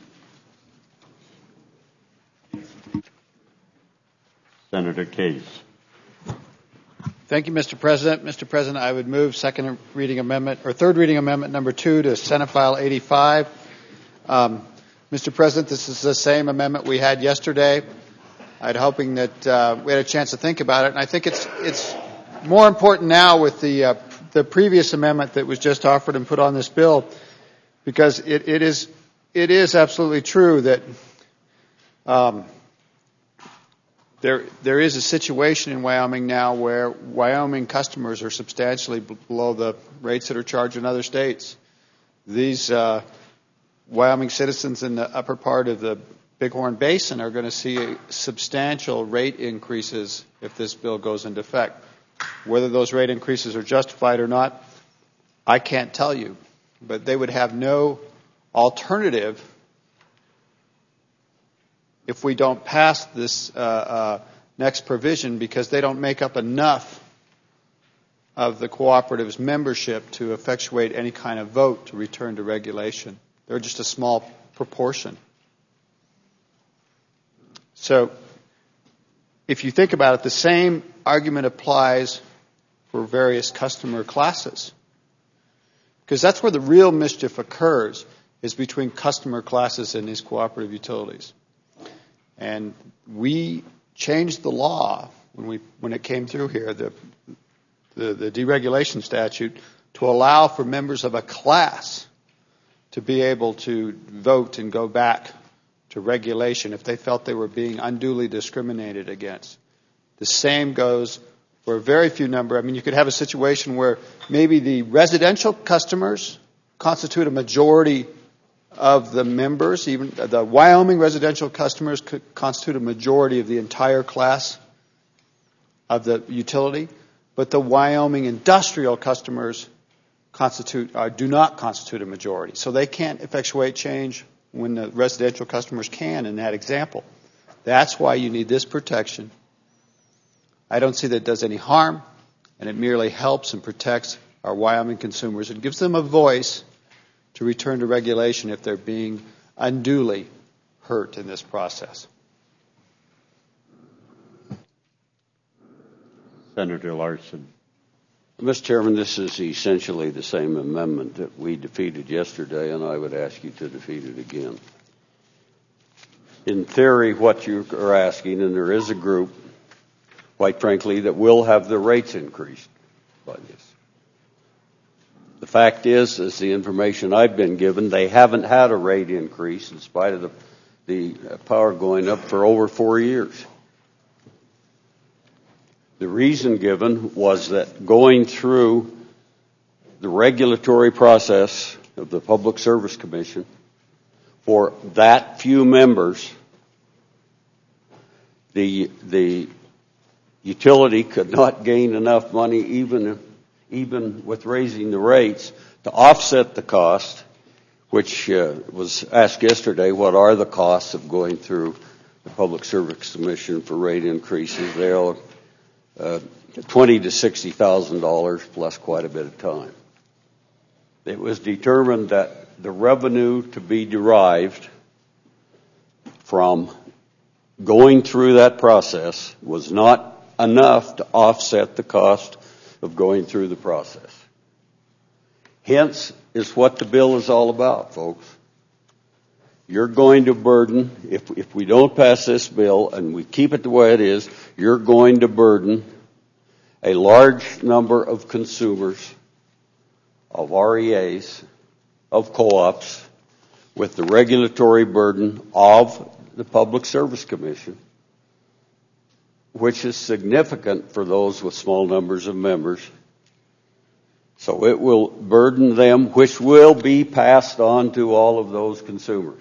Senator Case. Thank you, Mr. President. Mr. President, I would move second reading amendment, or third reading amendment number 2 to Senate File 85. Mr. President, this is the same amendment we had yesterday. I'm hoping that we had a chance to think about it, and I think it's more important now with the previous amendment that was just offered and put on this bill, because it is absolutely true that there is a situation in Wyoming now where Wyoming customers are substantially below the rates that are charged in other states. These Wyoming citizens in the upper part of the Bighorn Basin are going to see substantial rate increases if this bill goes into effect. Whether those rate increases are justified or not, I can't tell you. But they would have no alternative if we don't pass this next provision, because they don't make up enough of the cooperative's membership to effectuate any kind of vote to return to regulation. They're just a small proportion. So if you think about it, the same argument applies for various customer classes, because that's where the real mischief occurs, is between customer classes and these cooperative utilities. And we changed the law when it came through here, the deregulation statute, to allow for members of a class to be able to vote and go back to regulation if they felt they were being unduly discriminated against. The same goes for a very few number. I mean, you could have a situation where maybe the residential customers constitute a majority of the members. Even the Wyoming residential customers could constitute a majority of the entire class of the utility, but the Wyoming industrial customers do not constitute a majority. So they can't effectuate change when the residential customers can in that example. That's why you need this protection. I don't see that it does any harm, and it merely helps and protects our Wyoming consumers and gives them a voice to return to regulation if they're being unduly hurt in this process. Senator Larson. Mr. Chairman, this is essentially the same amendment that we defeated yesterday, and I would ask you to defeat it again. In theory, what you are asking, and there is a group, quite frankly, that will have their rates increased by this. The fact is the information I've been given, they haven't had a rate increase in spite of the power going up for over 4 years. The reason given was that going through the regulatory process of the Public Service Commission for that few members, the utility could not gain enough money even with raising the rates to offset the cost, which was asked yesterday, what are the costs of going through the Public Service Commission for rate increases? They're $20,000 to $60,000 plus quite a bit of time. It was determined that the revenue to be derived from going through that process was not enough to offset the cost of going through the process. Hence is what the bill is all about, folks. You're going to burden, if we don't pass this bill and we keep it the way it is, you're going to burden a large number of consumers, of REAs, of co-ops, with the regulatory burden of the Public Service Commission, which is significant for those with small numbers of members. So it will burden them, which will be passed on to all of those consumers.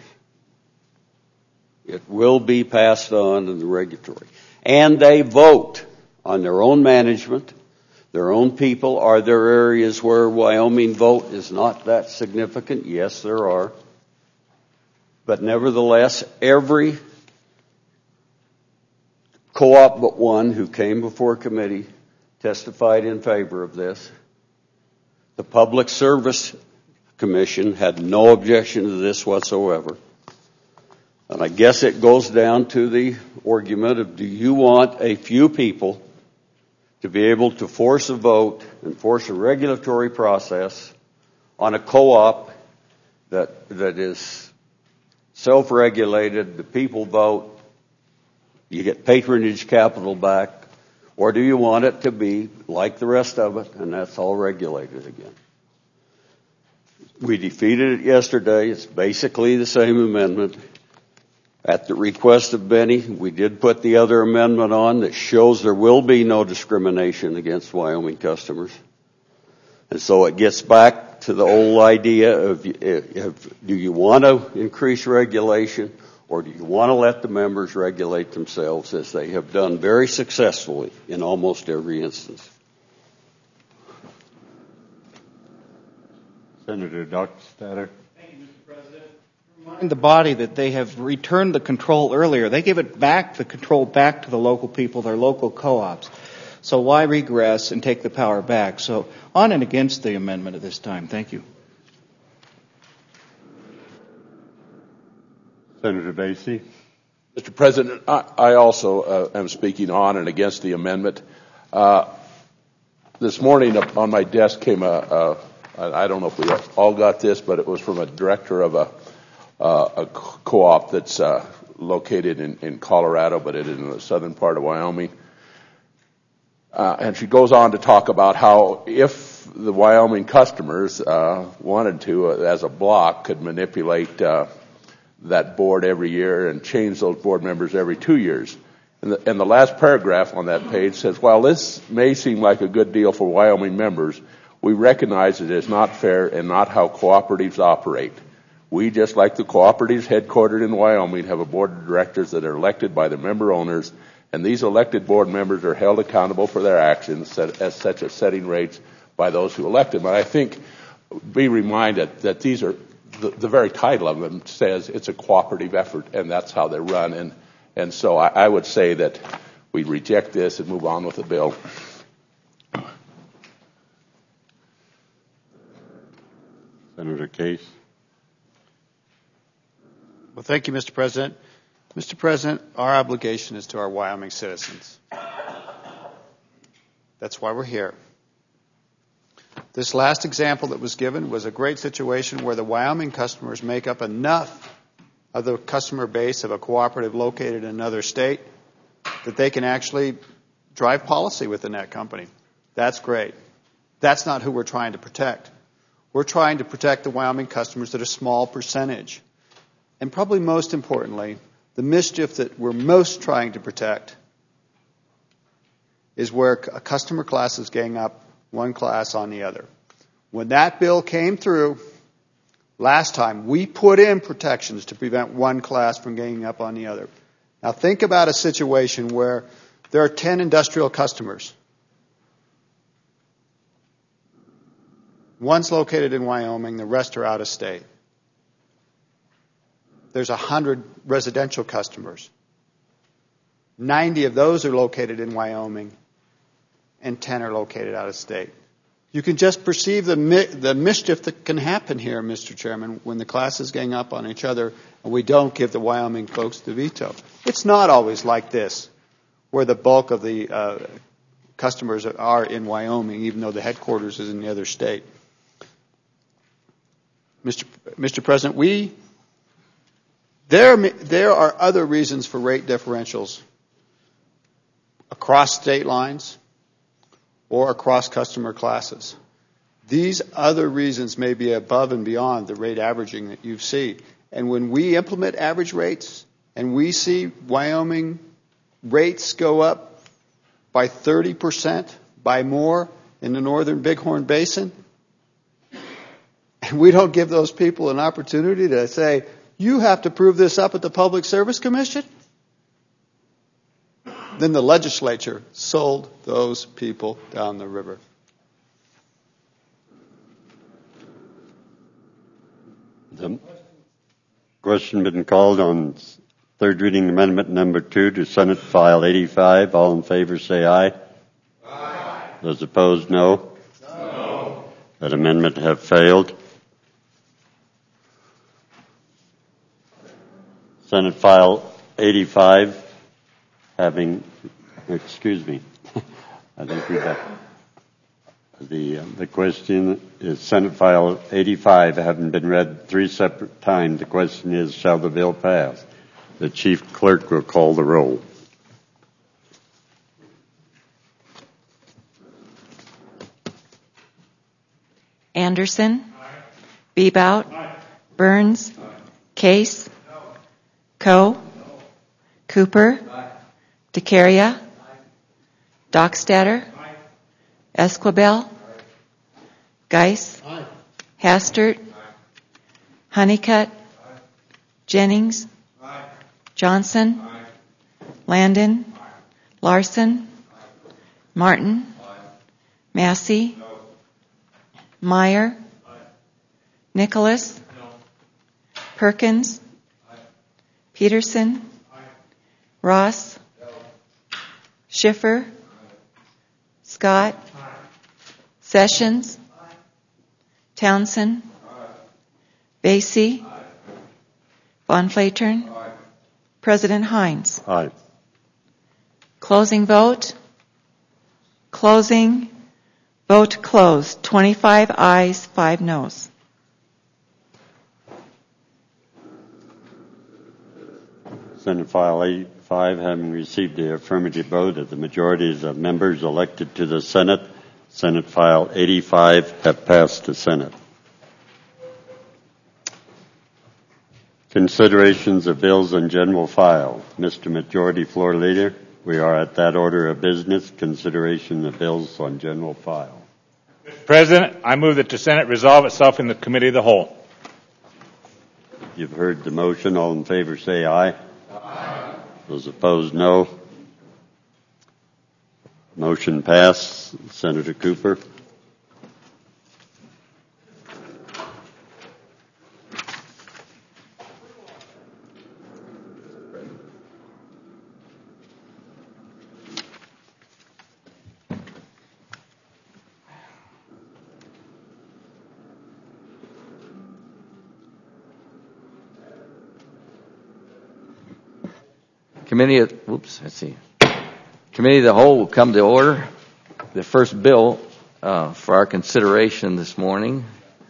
It will be passed on in the regulatory. And they vote on their own management, their own people. Are there areas where Wyoming vote is not that significant? Yes, there are. But nevertheless, every co-op but one who came before committee testified in favor of this. The Public Service Commission had no objection to this whatsoever. And I guess it goes down to the argument of, do you want a few people to be able to force a vote and force a regulatory process on a co-op that is self-regulated, the people vote, you get patronage capital back, or do you want it to be like the rest of it, and that's all regulated again? We defeated it yesterday. It's basically the same amendment. At the request of Benny, we did put the other amendment on that shows there will be no discrimination against Wyoming customers. And so it gets back to the old idea of do you want to increase regulation, or do you want to let the members regulate themselves, as they have done very successfully in almost every instance? Senator Dockstader. Remind the body that they have returned the control earlier. They give it back, the control back to the local people, their local co-ops. So why regress and take the power back? So on and against the amendment at this time. Thank you. Senator Basie. Mr. President, I also am speaking on and against the amendment. This morning on my desk came I don't know if we all got this, but it was from a director of a co-op that's located in Colorado, but it is in the southern part of Wyoming. And she goes on to talk about how if the Wyoming customers wanted to, as a block, could manipulate that board every year and change those board members every 2 years. And the last paragraph on that page says, while this may seem like a good deal for Wyoming members, we recognize it is not fair and not how cooperatives operate. We, just like the cooperatives headquartered in Wyoming, have a board of directors that are elected by the member owners, and these elected board members are held accountable for their actions, such as setting rates by those who elect them. And I think, be reminded that these are, the very title of them says it's a cooperative effort, and that's how they run. And so I would say that we reject this and move on with the bill. Senator Case. Well, thank you, Mr. President. Mr. President, our obligation is to our Wyoming citizens. That's why we're here. This last example that was given was a great situation where the Wyoming customers make up enough of the customer base of a cooperative located in another state that they can actually drive policy within that company. That's great. That's not who we're trying to protect. We're trying to protect the Wyoming customers that are a small percentage. And probably most importantly, the mischief that we're most trying to protect is where a customer class is gang up one class on the other. When that bill came through last time, we put in protections to prevent one class from ganging up on the other. Now think about a situation where there are 10 industrial customers. One's located in Wyoming, the rest are out of state. There's 100 residential customers. 90 of those are located in Wyoming, and 10 are located out of state. You can just perceive the mischief that can happen here, Mr. Chairman, when the classes gang up on each other and we don't give the Wyoming folks the veto. It's not always like this, where the bulk of the customers are in Wyoming, even though the headquarters is in the other state. Mr. President, there are other reasons for rate differentials across state lines or across customer classes. These other reasons may be above and beyond the rate averaging that you see. And when we implement average rates and we see Wyoming rates go up by 30%, by more in the northern Bighorn Basin, and we don't give those people an opportunity to say, you have to prove this up at the Public Service Commission, then the legislature sold those people down the river. The question been called on third reading amendment number 2 to Senate File 85. All in favor say aye. Aye. Those opposed, no. No. That amendment have failed. Senate File 85 having, excuse me, I think we have the question is Senate File 85 having been read 3 separate times. The question is, shall the bill pass? The chief clerk will call the roll. Anderson. Aye. Bebout. Aye. Burns. Aye. Case. No. Coe. No. Cooper. Aye. DeCaria. Aye. Dockstader. Aye. Esquibel. Aye. Geis. Aye. Hastert. Aye. Honeycutt. Aye. Jennings. Aye. Johnson. Aye. Landon. Aye. Larson. Aye. Martin. Aye. Massey. No. Meyer. Aye. Nicholas. No. Perkins. Aye. Peterson. Aye. Ross. No. Schiffer. Aye. Scott. Aye. Sessions. Aye. Townsend. Aye. Basie. Aye. Von Flatern. Aye. President Hines. Aye. Closing vote. Closing. Vote closed. 25 ayes, 5 noes. Senate File 85 having received the affirmative vote of the majorities of members elected to the Senate, Senate File 85 have passed the Senate. Considerations of bills on general file. Mr. Majority Floor Leader, we are at that order of business, consideration of bills on general file. Mr. President, I move that the Senate resolve itself in the Committee of the Whole. You've heard the motion. All in favor say aye. Aye. Those opposed, no. Motion passed. Senator Cooper. Committee of the Whole will come to order. The first bill for our consideration this morning,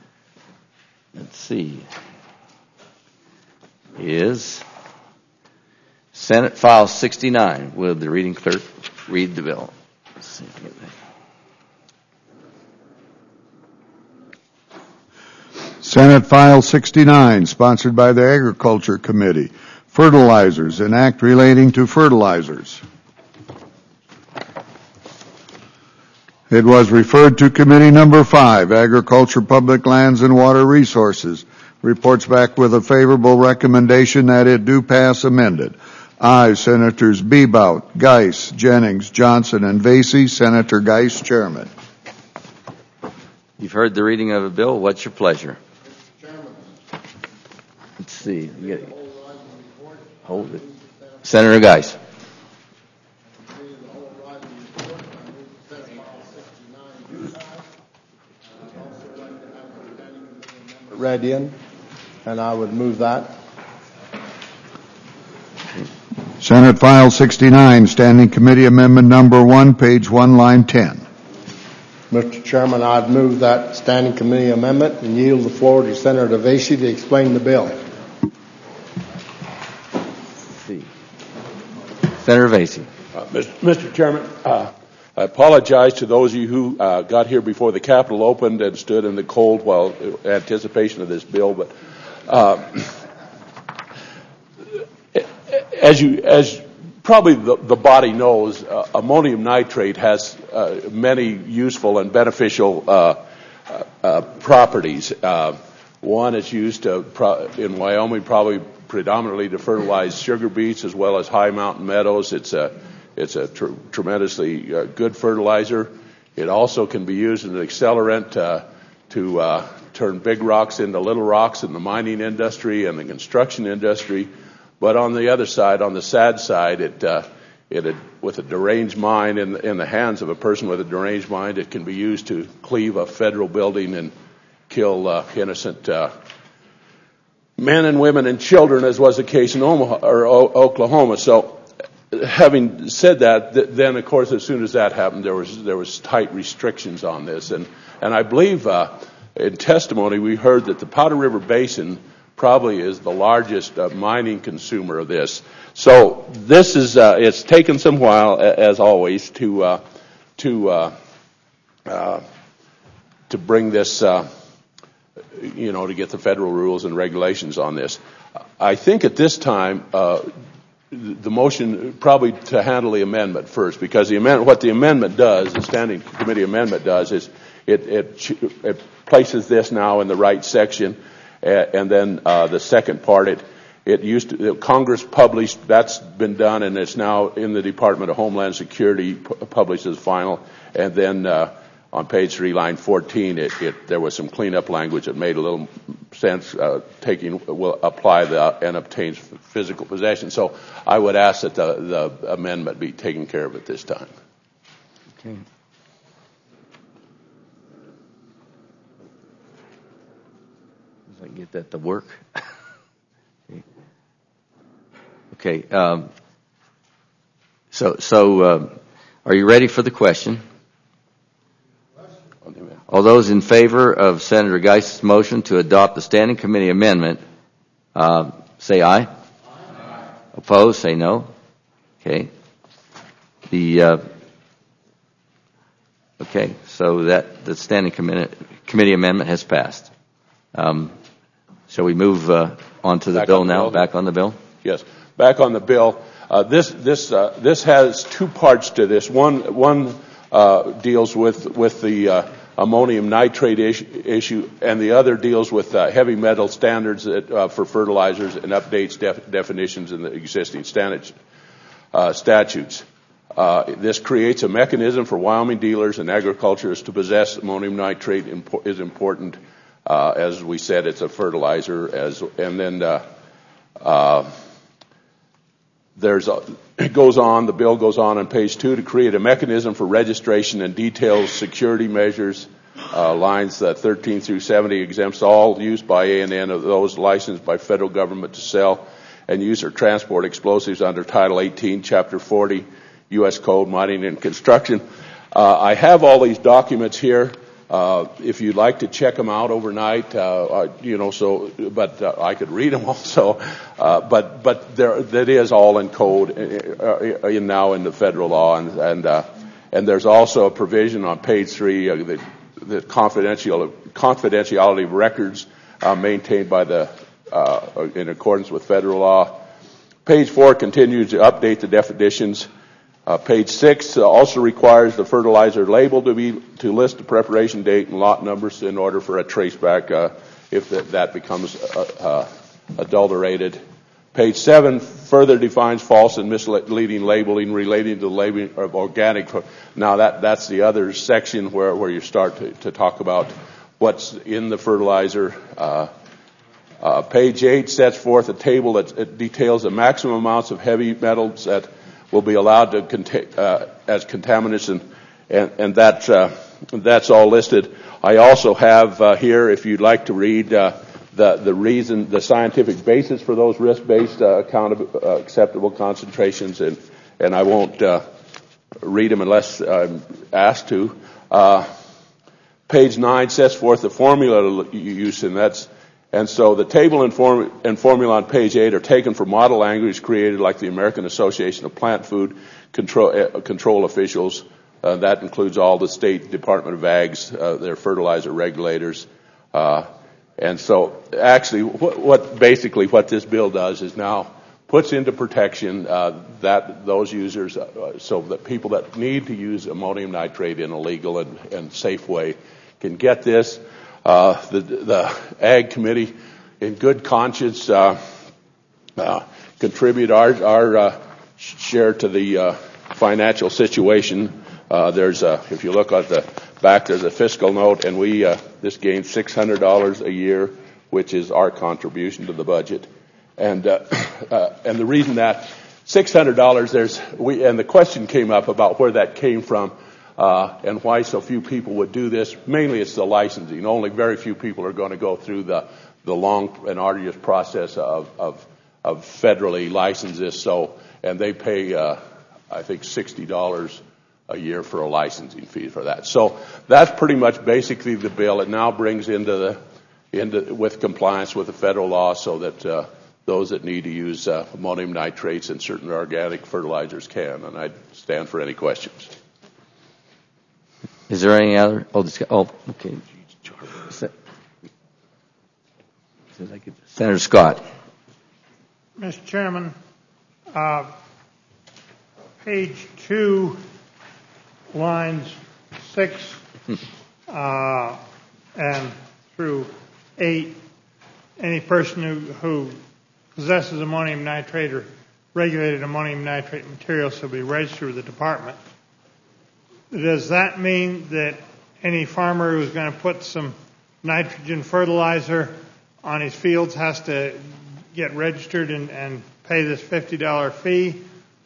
is Senate File 69. Will the reading clerk read the bill? Senate File 69, sponsored by the Agriculture Committee. Fertilizers, an act relating to fertilizers. It was referred to Committee Number 5, Agriculture, Public Lands, and Water Resources. Reports back with a favorable recommendation that it do pass amended. Aye, Senators Bebout, Geis, Jennings, Johnson, and Vasey. Senator Geis, Chairman. You've heard the reading of a bill. What's your pleasure? Let's see. Hold it. Senator Geis. Read in, and I would move that. Senate File 69, Standing Committee Amendment Number 1, page 1, line 10. Mr. Chairman, I'd move that standing committee amendment and yield the floor to Senator Vasey to explain the bill. Senator Vasey. Mr. Chairman, I apologize to those of you who got here before the Capitol opened and stood in the cold while in anticipation of this bill, but as probably the body knows, ammonium nitrate has many useful and beneficial properties. One is used in Wyoming probably predominantly to fertilize sugar beets as well as high mountain meadows. It's a tremendously good fertilizer. It also can be used as an accelerant to turn big rocks into little rocks in the mining industry and the construction industry. But on the other side, on the sad side, with a deranged mind in the hands of a person with a deranged mind, it can be used to cleave a federal building and kill innocent men and women and children, as was the case in Oklahoma. So, having said that, then of course, as soon as that happened, there was tight restrictions on this, and I believe in testimony we heard that the Powder River Basin probably is the largest mining consumer of this. So this is it's taken some while, as always, to bring this, to get the federal rules and regulations on this. I think at this time the motion probably to handle the amendment first, because what the amendment does, the standing committee amendment does, is it places this now in the right section. And then the second part, Congress published, that's been done, and it's now in the Department of Homeland Security, published as final. And then on page 3, line 14, there was some cleanup language that made a little sense, will apply and obtains physical possession. So I would ask that the amendment be taken care of at this time. Okay. I get that to work. Okay. So are you ready for the question? All those in favor of Senator Geis's motion to adopt the standing committee amendment, say aye. Aye. Opposed, say no. Okay. Okay. So that the standing committee amendment has passed. Shall we move on to the bill now? Back on the bill? Yes, back on the bill. This has two parts to this. One deals with the ammonium nitrate issue, and the other deals with heavy metal standards for fertilizers and updates definitions in the existing statutes. This creates a mechanism for Wyoming dealers and agriculturists to possess ammonium nitrate is important. As we said, it's a fertilizer. The bill goes on page 2 to create a mechanism for registration and details security measures. Lines 13 through 70 exempts all use by A&N of those licensed by federal government to sell and use or transport explosives under Title 18, Chapter 40, U.S. Code, Mining and Construction. I have all these documents here. If you'd like to check them out overnight, but I could read them also. But that is all in code now in the federal law, and there's also a provision on page 3 the confidentiality of records maintained by in accordance with federal law. Page 4 continues to update the definitions. Page 6 also requires the fertilizer label to list the preparation date and lot numbers in order for a traceback if that becomes adulterated. Page 7 further defines false and misleading labeling relating to the labeling of organic. Now that's the other section where you start to talk about what's in the fertilizer. Page 8 sets forth a table that details the maximum amounts of heavy metals that will be allowed to as contaminants, and that's all listed. I also have here, if you'd like to read the reason, the scientific basis for those risk-based acceptable concentrations, and I won't read them unless I'm asked to. Page 9 sets forth the formula use, and so the table and formula on page 8 are taken from model language created like the American Association of Plant Food Control Officials. That includes all the State Department of Ag's, their fertilizer regulators. And so actually what this bill does is now puts into protection that those users, so that people that need to use ammonium nitrate in a legal and safe way can get this. The Ag Committee, in good conscience, contribute our share to the financial situation. If you look at the back, there's a fiscal note, and this gains $600 a year, which is our contribution to the budget. And the reason that $600, and the question came up about where that came from. And why so few people would do this. Mainly it's the licensing. Only very few people are going to go through the long and arduous process of federally license this. And they pay, I think, $60 a year for a licensing fee for that. So that's pretty much basically the bill. It now brings with compliance with the federal law so that those that need to use ammonium nitrates and certain organic fertilizers can. And I stand for any questions. Is there any other? Okay. Senator Scott. Mr. Chairman, page 2, lines 6 and through 8, any person who possesses ammonium nitrate or regulated ammonium nitrate material shall be registered with the department. Does that mean that any farmer who's going to put some nitrogen fertilizer on his fields has to get registered and pay this $50 fee?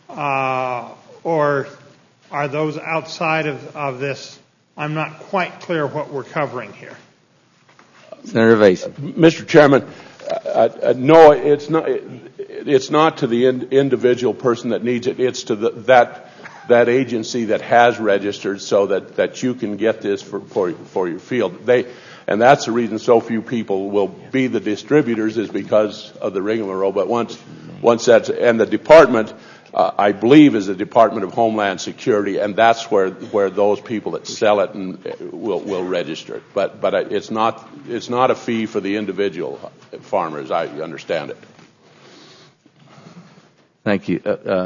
Or are those outside of this? I'm not quite clear what we're covering here. Senator Vason. Mr. Chairman, no, it's not to the individual person that needs it. It's to that agency that has registered so that you can get this for your field. And that's the reason so few people will be the distributors is because of the rigmarole. But once that's, and the department, I believe, is the Department of Homeland Security, and that's where those people that sell it will register it. But it's not a fee for the individual farmers. I understand it. Thank you.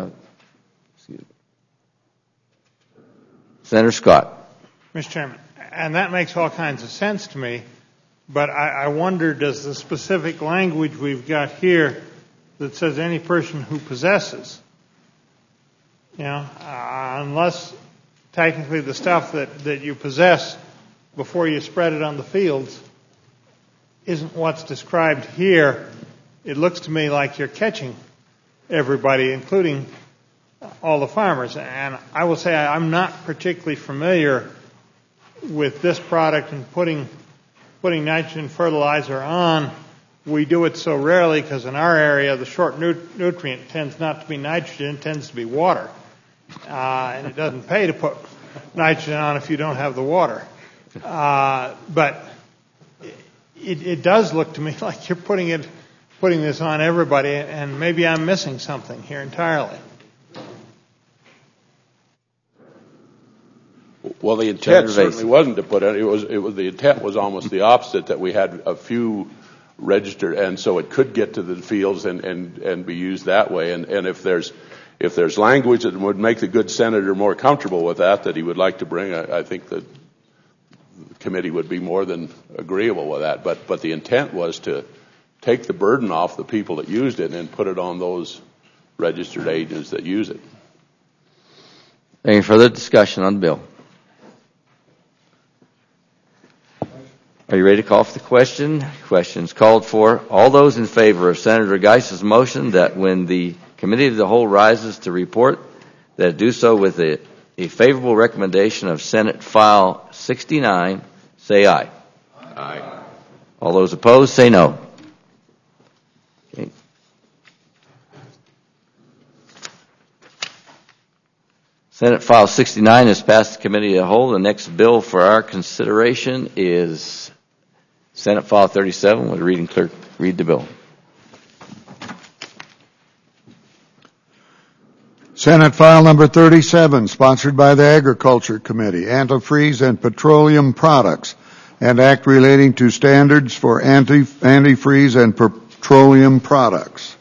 Senator Scott. Mr. Chairman, and that makes all kinds of sense to me, but I wonder, does the specific language we've got here that says any person who possesses, unless technically the stuff that you possess before you spread it on the fields isn't what's described here, it looks to me like you're catching everybody, including all the farmers. And I will say I'm not particularly familiar with this product and putting nitrogen fertilizer on we do it so rarely because in our area the short nutrient tends not to be nitrogen, it tends to be water. And it doesn't pay to put nitrogen on if you don't have the water. But it does look to me like you're putting this on everybody, and maybe I'm missing something here entirely. Well, the intent certainly wasn't to put it. It was the intent was almost the opposite, that we had a few registered, and so it could get to the fields and be used that way. And if there's language that would make the good senator more comfortable with that he would like to bring, I think that the committee would be more than agreeable with that. But the intent was to take the burden off the people that used it and put it on those registered agents that use it. Any further discussion on the bill? Are you ready to call for the question? Question is called for. All those in favor of Senator Geis's motion that when the Committee of the Whole rises to report, that it do so with a favorable recommendation of Senate File 69, say aye. Aye. All those opposed, say no. Okay. Senate File 69 has passed the Committee of the Whole. The next bill for our consideration is Senate File 37. Will the reading clerk read the bill? Senate File number 37, sponsored by the Agriculture Committee, antifreeze and petroleum products, and act relating to standards for antifreeze and petroleum products.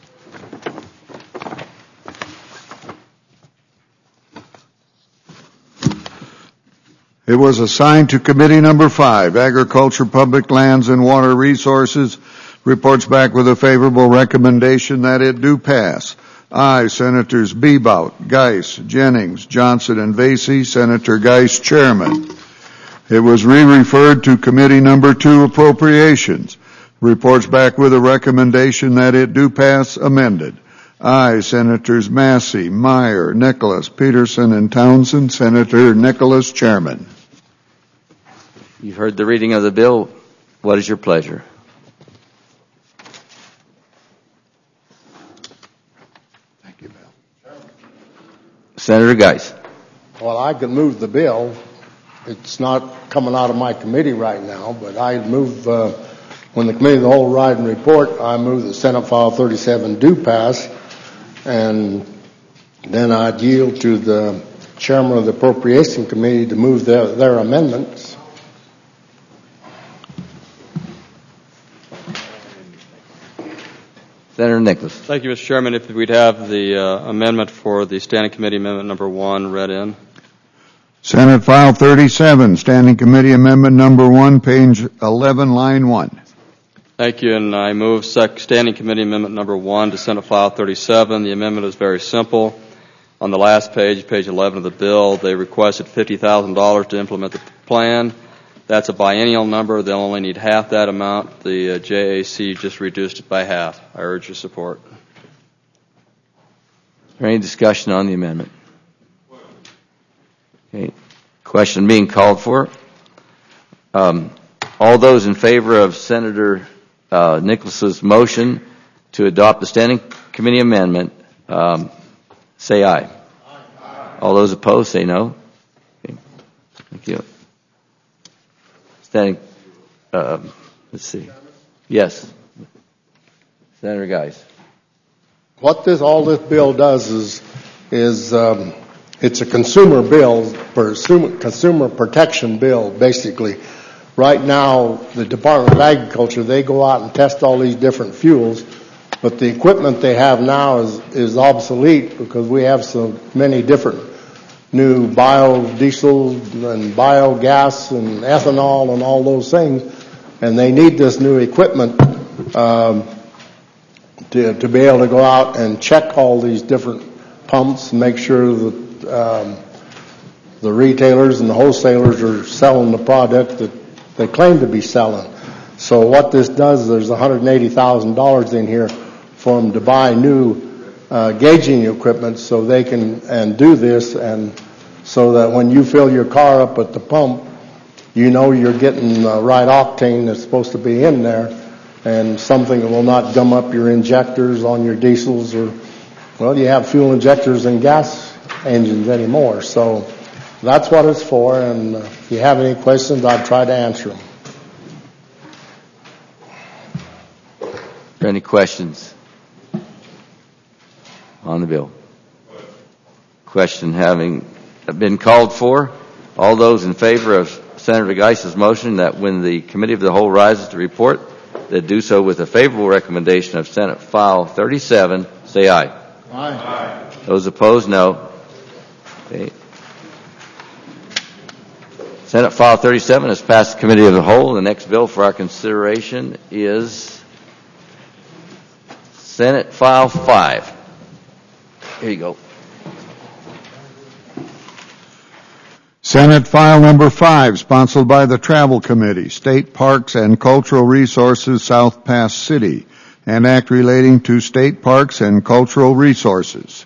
It was assigned to Committee number 5, Agriculture, Public Lands, and Water Resources. Reports back with a favorable recommendation that it do pass. Aye, Senators Bebout, Geis, Jennings, Johnson, and Vasey. Senator Geis, Chairman. It was re-referred to Committee number 2, Appropriations. Reports back with a recommendation that it do pass amended. Aye, Senators Massey, Meyer, Nicholas, Peterson, and Townsend. Senator Nicholas, Chairman. You've heard the reading of the bill. What is your pleasure? Thank you, Bill. Senator Geis. Well, I could move the bill. It's not coming out of my committee right now, but I move, when the Committee of the Whole ride and report, I move that Senate File 37 do pass, and then I'd yield to the Chairman of the Appropriation Committee to move their amendments. Senator Nicholas. Thank you, Mr. Chairman. If we'd have the amendment for the Standing Committee Amendment number 1 read in. Senate File 37, Standing Committee Amendment number 1, page 11, line 1. Thank you, and I move Standing Committee Amendment number 1 to Senate File 37. The amendment is very simple. On the last page, page 11 of the bill, they requested $50,000 to implement the plan. That's a biennial number. They'll only need half that amount. The JAC just reduced it by half. I urge your support. Is there any discussion on the amendment? Okay. Question being called for. All those in favor of Senator Nicholas's motion to adopt the Standing Committee Amendment, say aye. Aye. All those opposed, say no. Okay. Thank you. Standing, let's see. Yes. Senator Geis. What all this bill does is it's a consumer bill, consumer protection bill, basically. Right now, the Department of Agriculture, they go out and test all these different fuels, but the equipment they have now is obsolete because we have so many different new biodiesel and biogas and ethanol and all those things, and they need this new equipment to be able to go out and check all these different pumps and make sure that the retailers and the wholesalers are selling the product that they claim to be selling. So what this does, there's $180,000 in here for them to buy new gauging equipment so they can do this, and so that when you fill your car up at the pump, you know you're getting the right octane that's supposed to be in there, and something that will not gum up your injectors on your diesels or, well, you have fuel injectors in gas engines anymore. So that's what it's for, and if you have any questions, I'd try to answer them. Are there any questions on the bill? Question having been called for, all those in favor of Senator Geis's motion that when the Committee of the Whole rises to report, that do so with a favorable recommendation of Senate File 37, say aye. Aye. Those opposed, no. Okay. Senate File 37 has passed the Committee of the Whole. The next bill for our consideration is Senate File 5. Here you go. Senate File Number 5, sponsored by the Travel Committee, State Parks and Cultural Resources, South Pass City, an act relating to state parks and cultural resources.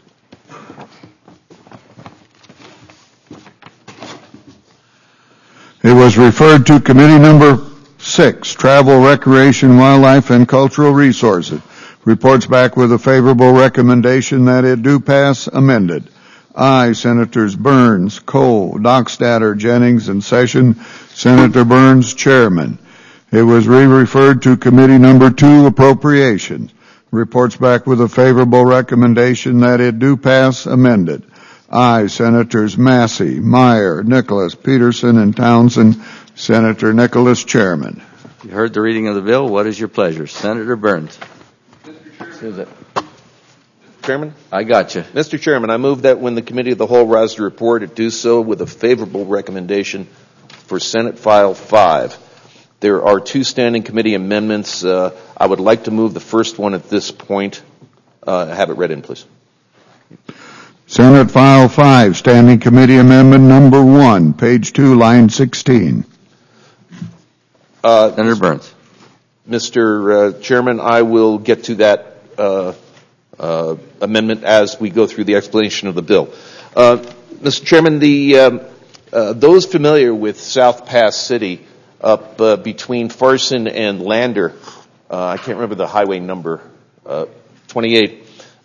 It was referred to Committee Number 6, Travel, Recreation, Wildlife, and Cultural Resources. Reports back with a favorable recommendation that it do pass amended. Aye, Senators Burns, Cole, Dockstader, Jennings, and Session. Senator Burns, Chairman. It was referred to Committee Number 2, Appropriations. Reports back with a favorable recommendation that it do pass amended. Aye, Senators Massey, Meyer, Nicholas, Peterson, and Townsend. Senator Nicholas, Chairman. You heard the reading of the bill. What is your pleasure? Senator Burns. Mr. Chairman? I got you. Mr. Chairman, I move that when the Committee of the Whole rises to report, it do so with a favorable recommendation for Senate File 5. There are two standing committee amendments. I would like to move the first one at this point. Have it read in, please. Senate File 5, Standing Committee Amendment Number 1, page 2, line 16. Senator Burns. Mr. Chairman, I will get to that amendment as we go through the explanation of the bill. Mr. Chairman, those familiar with South Pass City up between Farson and Lander, I can't remember the highway number, 28.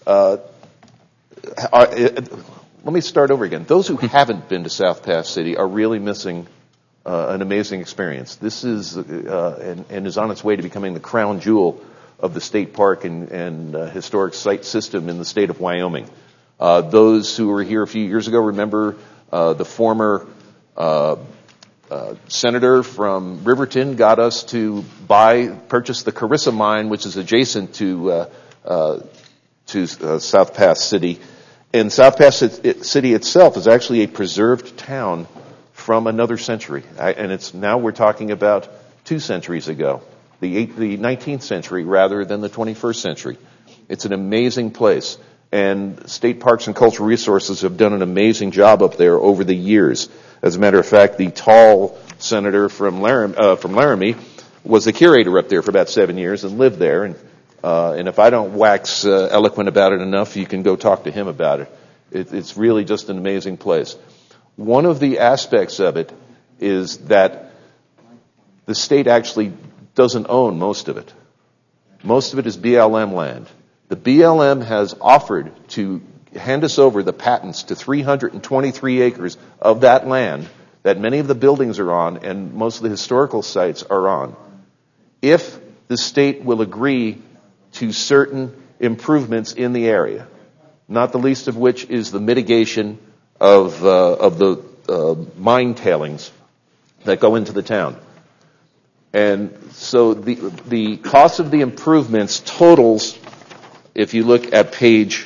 Let me start over again. Those who haven't been to South Pass City are really missing an amazing experience. This is and is on its way to becoming the crown jewel of the state park and historic site system in the state of Wyoming. Those who were here a few years ago remember the former senator from Riverton got us to purchase the Carissa mine, which is adjacent to South Pass City. And South Pass City itself is actually a preserved town from another century. Now we're talking about 2 centuries ago, the 19th century rather than the 21st century. It's an amazing place. And State Parks and Cultural Resources have done an amazing job up there over the years. As a matter of fact, the tall senator from Laramie was the curator up there for about 7 years and lived there. And if I don't wax eloquent about it enough, you can go talk to him about it. It's really just an amazing place. One of the aspects of it is that the state actually doesn't own most of it. Most of it is BLM land. The BLM has offered to hand us over the patents to 323 acres of that land that many of the buildings are on and most of the historical sites are on, if the state will agree to certain improvements in the area, not the least of which is the mitigation of the mine tailings that go into the town. And so the cost of the improvements totals, if you look at page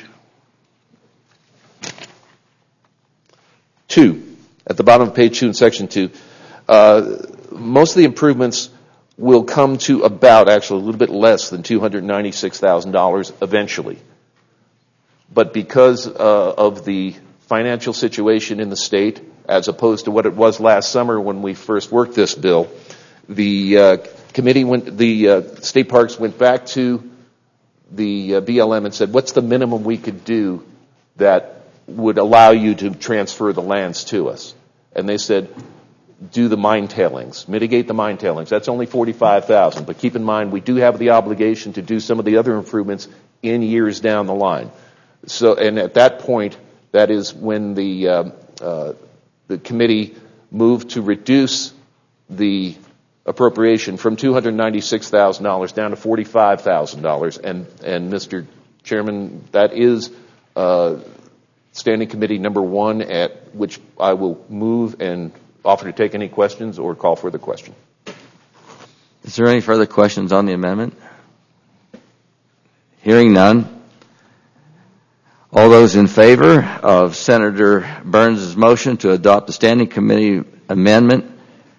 2, at the bottom of page 2 in section 2, most of the improvements will come to about, actually a little bit less than $296,000 eventually. But because of the financial situation in the state, as opposed to what it was last summer when we first worked this bill, the state parks went back to the BLM and said, what's the minimum we could do that would allow you to transfer the lands to us? And they said, do the mine tailings, mitigate the mine tailings. That's only $45,000. But keep in mind, we do have the obligation to do some of the other improvements in years down the line. So, and at that point, that is when the committee moved to reduce the appropriation from $296,000 down to $45,000. And Mr. Chairman, that is Standing Committee number 1, at which I will move and offer to take any questions or call for the question. Is there any further questions on the amendment? Hearing none. All those in favor of Senator Burns' motion to adopt the Standing Committee amendment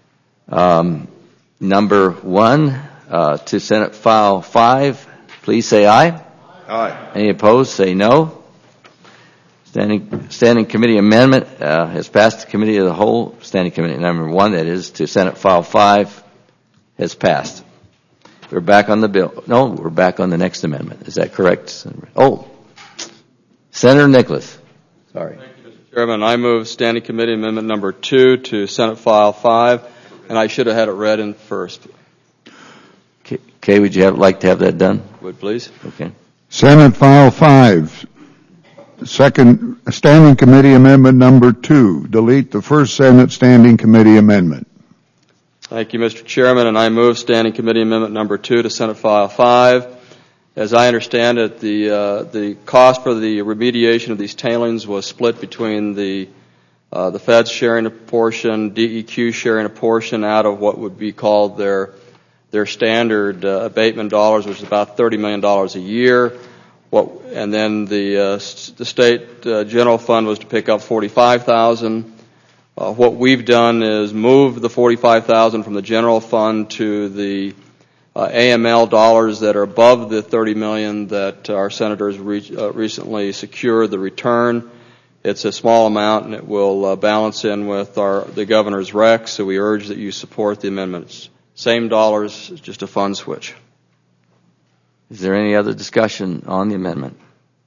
number 1 to Senate File 5, please say aye. Aye. Any opposed, say no. Standing Committee amendment has passed the Committee of the Whole. Standing Committee number 1, that is, to Senate File 5, has passed. We're back on the bill. No, we're back on the next amendment. Is that correct? Oh, Senator Nicholas. Sorry. Thank you, Mr. Chairman. I move Standing Committee Amendment number 2 to Senate File 5, and I should have had it read in first. Okay, would you like to have that done? Would, please. Okay. Senate File 5, second Standing Committee Amendment number 2. Delete the first Senate Standing Committee Amendment. Thank you, Mr. Chairman, and I move Standing Committee Amendment number 2 to Senate File 5. As I understand it, the cost for the remediation of these tailings was split between the feds sharing a portion, DEQ sharing a portion out of what would be called their standard abatement dollars, which is about $30 million a year. And then the state general fund was to pick up $45,000. What we've done is move the $45,000 from the general fund to the AML dollars that are above the $30 million that our senators recently secured the return. It's a small amount, and it will balance in with the governor's rec, so we urge that you support the amendments. Same dollars, just a fund switch. Is there any other discussion on the amendment?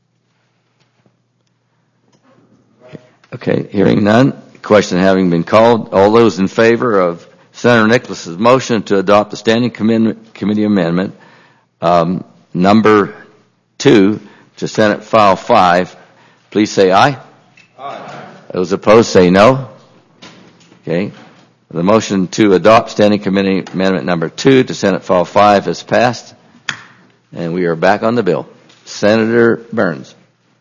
Okay, hearing none. Question having been called, all those in favor of Senator Nicholas's motion to adopt the Standing Committee Amendment number 2 to Senate File 5, please say aye. Aye. Those opposed say no. Okay. The motion to adopt Standing Committee Amendment number 2 to Senate File 5 has passed, and we are back on the bill. Senator Burns.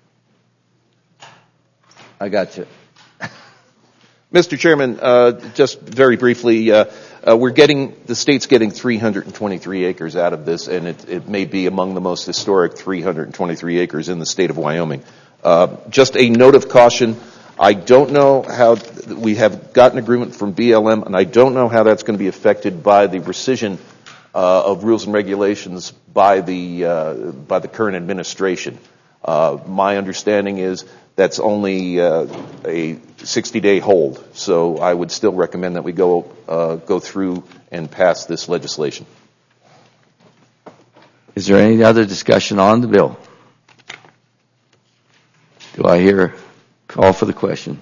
I got you. Mr. Chairman, just very briefly, the state's getting 323 acres out of this, and it may be among the most historic 323 acres in the state of Wyoming. Just a note of caution, I don't know how, we have gotten agreement from BLM, and I don't know how that's going to be affected by the rescission of rules and regulations by the current administration. My understanding is that's only a 60-day hold, so I would still recommend that we go through and pass this legislation. Is there any other discussion on the bill? Do I hear a call for the question?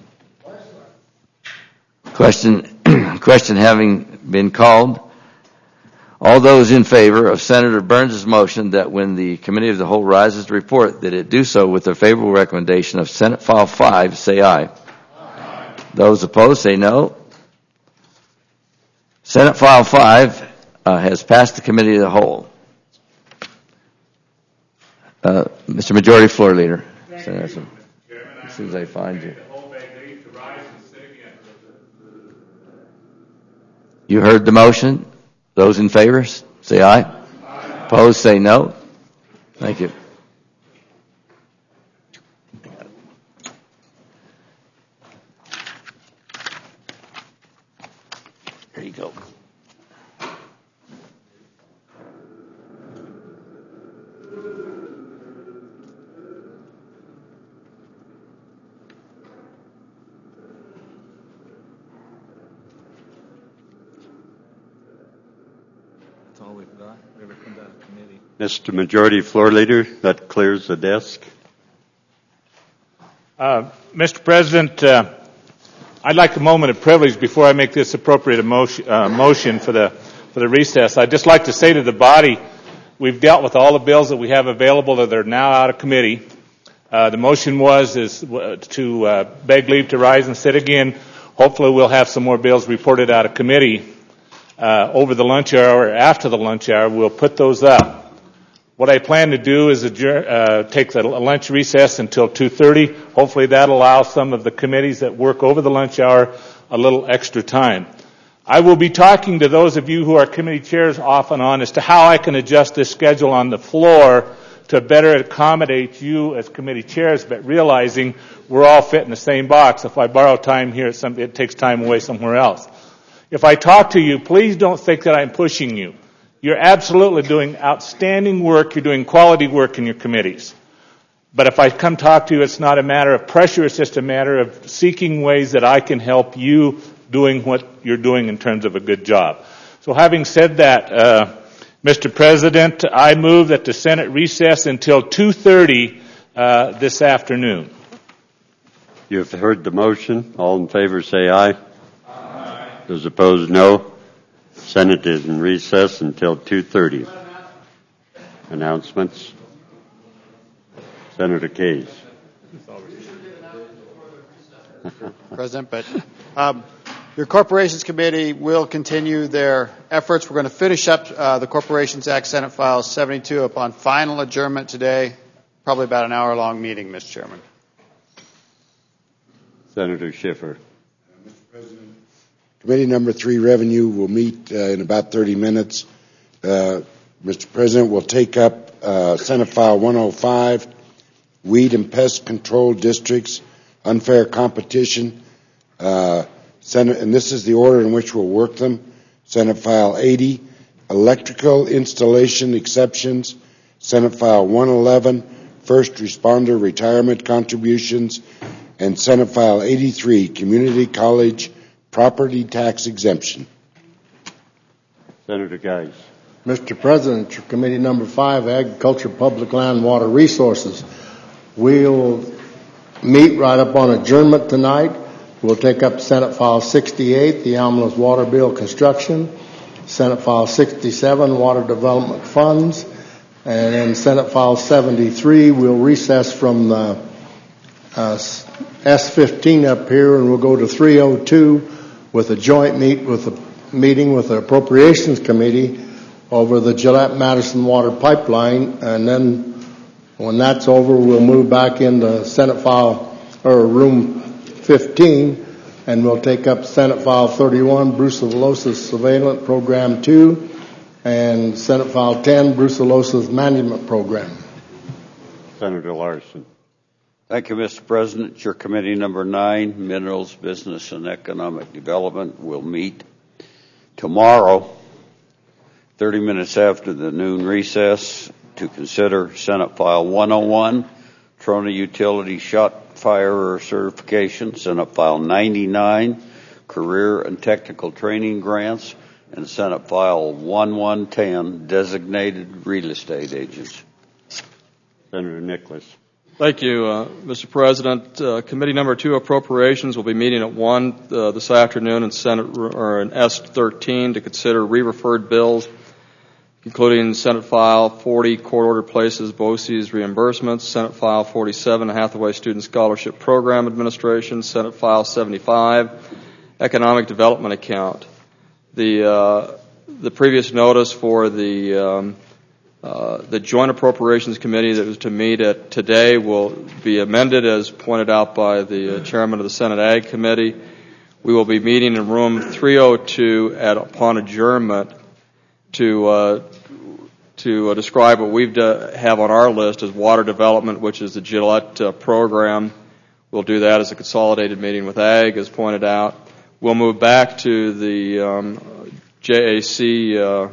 Question having been called. All those in favor of Senator Burns' motion that when the Committee of the Whole rises to report that it do so with a favorable recommendation of Senate File 5, say aye. Aye. Those opposed, say no. Senate File 5 has passed the Committee of the Whole. Mr. Majority Floor Leader. As soon as I find you. You heard the motion. Those in favor, say aye. Aye. Opposed, say no. Thank you. There you go. Mr. Majority Floor Leader, that clears the desk. Mr. President, I'd like a moment of privilege before I make this appropriate motion for the recess. I'd just like to say to the body, we've dealt with all the bills that we have available that are now out of committee. The motion is to beg leave to rise and sit again. Hopefully we'll have some more bills reported out of committee over the lunch hour or after the lunch hour. We'll put those up. What I plan to do is take the lunch recess until 2:30. Hopefully that allows some of the committees that work over the lunch hour a little extra time. I will be talking to those of you who are committee chairs off and on as to how I can adjust this schedule on the floor to better accommodate you as committee chairs, but realizing we're all fit in the same box. If I borrow time here, it takes time away somewhere else. If I talk to you, please don't think that I'm pushing you. You're absolutely doing outstanding work. You're doing quality work in your committees. But if I come talk to you, it's not a matter of pressure. It's just a matter of seeking ways that I can help you doing what you're doing in terms of a good job. So having said that, Mr. President, I move that the Senate recess until 2:30 this afternoon. You have heard the motion. All in favor say aye. Aye. Those opposed, no. Senate is in recess until 2:30. Announcements. Senator Case. President, but your Corporations Committee will continue their efforts. We're going to finish up the Corporations Act Senate File 72 upon final adjournment today, probably about an hour-long meeting, Mr. Chairman. Senator Schiffer. Mr. President, Committee number 3, Revenue, will meet in about 30 minutes. Mr. President, we'll take up Senate File 105, Weed and Pest Control Districts, Unfair Competition. And this is the order in which we'll work them. Senate File 80, Electrical Installation Exceptions. Senate File 111, First Responder Retirement Contributions. And Senate File 83, Community College Property Tax Exemption. Senator Geis. Mr. President, Committee number 5, Agriculture, Public Land, Water Resources. We'll meet right up on adjournment tonight. We'll take up Senate File 68, the Almanac Water Bill Construction. Senate File 67, Water Development Funds. And in Senate File 73, we'll recess from the S15 up here, and we'll go to 302 with a joint meeting with the Appropriations Committee over the Gillette-Madison Water Pipeline. And then when that's over, we'll move back into Senate File, or Room 15, and we'll take up Senate File 31, Brucellosis Surveillance Program 2, and Senate File 10, Brucellosis Management Program. Senator Larson. Thank you, Mr. President. Your Committee number 9, Minerals, Business, and Economic Development, will meet tomorrow, 30 minutes after the noon recess, to consider Senate File 101, Trona Utility Shot Fire Certification, Senate File 99, Career and Technical Training Grants, and Senate File 1110, Designated Real Estate Agents. Senator Nicholas. Thank you, Mr. President. Committee number 2, Appropriations, will be meeting at 1 this afternoon in S13 to consider re-referred bills, including Senate File 40, Court Order Places, BOCES reimbursements, Senate File 47, Hathaway Student Scholarship Program Administration, Senate File 75, Economic Development Account. The previous notice for the Joint Appropriations Committee that was to meet today will be amended, as pointed out by the Chairman of the Senate Ag Committee. We will be meeting in room 302 upon adjournment to describe what we have on our list as water development, which is the Gillette program. We'll do that as a consolidated meeting with Ag, as pointed out. We'll move back to the JAC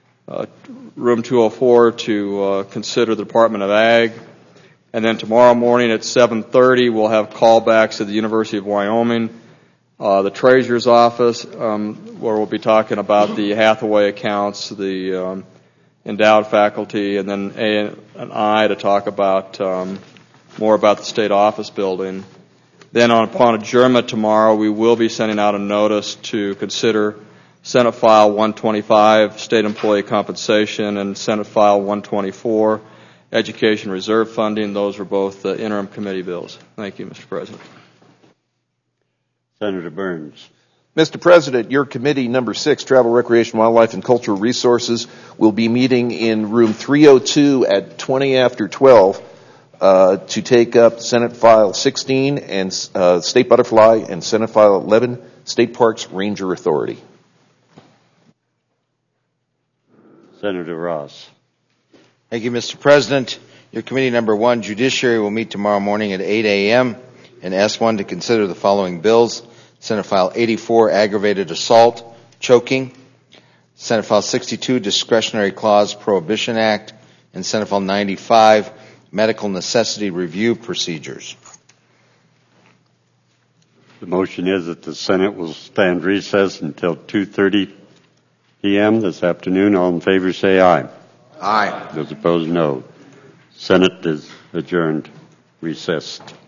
room 204 to consider the Department of Ag. And then tomorrow morning at 7:30, we'll have callbacks at the University of Wyoming, the Treasurer's Office, where we'll be talking about the Hathaway accounts, the endowed faculty, and then A and I to talk about more about the State Office building. Then upon adjournment tomorrow, we will be sending out a notice to consider Senate File 125, State Employee Compensation, and Senate File 124, Education Reserve Funding. Those are both interim committee bills. Thank you, Mr. President. Senator Burns. Mr. President, your committee number 6, Travel, Recreation, Wildlife, and Cultural Resources, will be meeting in room 302 at 20 after 12 to take up Senate File 16 and State Butterfly and Senate File 11, State Parks Ranger Authority. Senator Ross. Thank you, Mr. President. Your committee number 1, Judiciary, will meet tomorrow morning at 8 a.m. and ask one to consider the following bills. Senate File 84, Aggravated Assault, Choking. Senate File 62, Discretionary Clause Prohibition Act. And Senate File 95, Medical Necessity Review Procedures. The motion is that the Senate will stand recessed until 2:30 p.m. this afternoon. All in favor say aye. Aye. Those opposed, no. Senate is adjourned, recessed.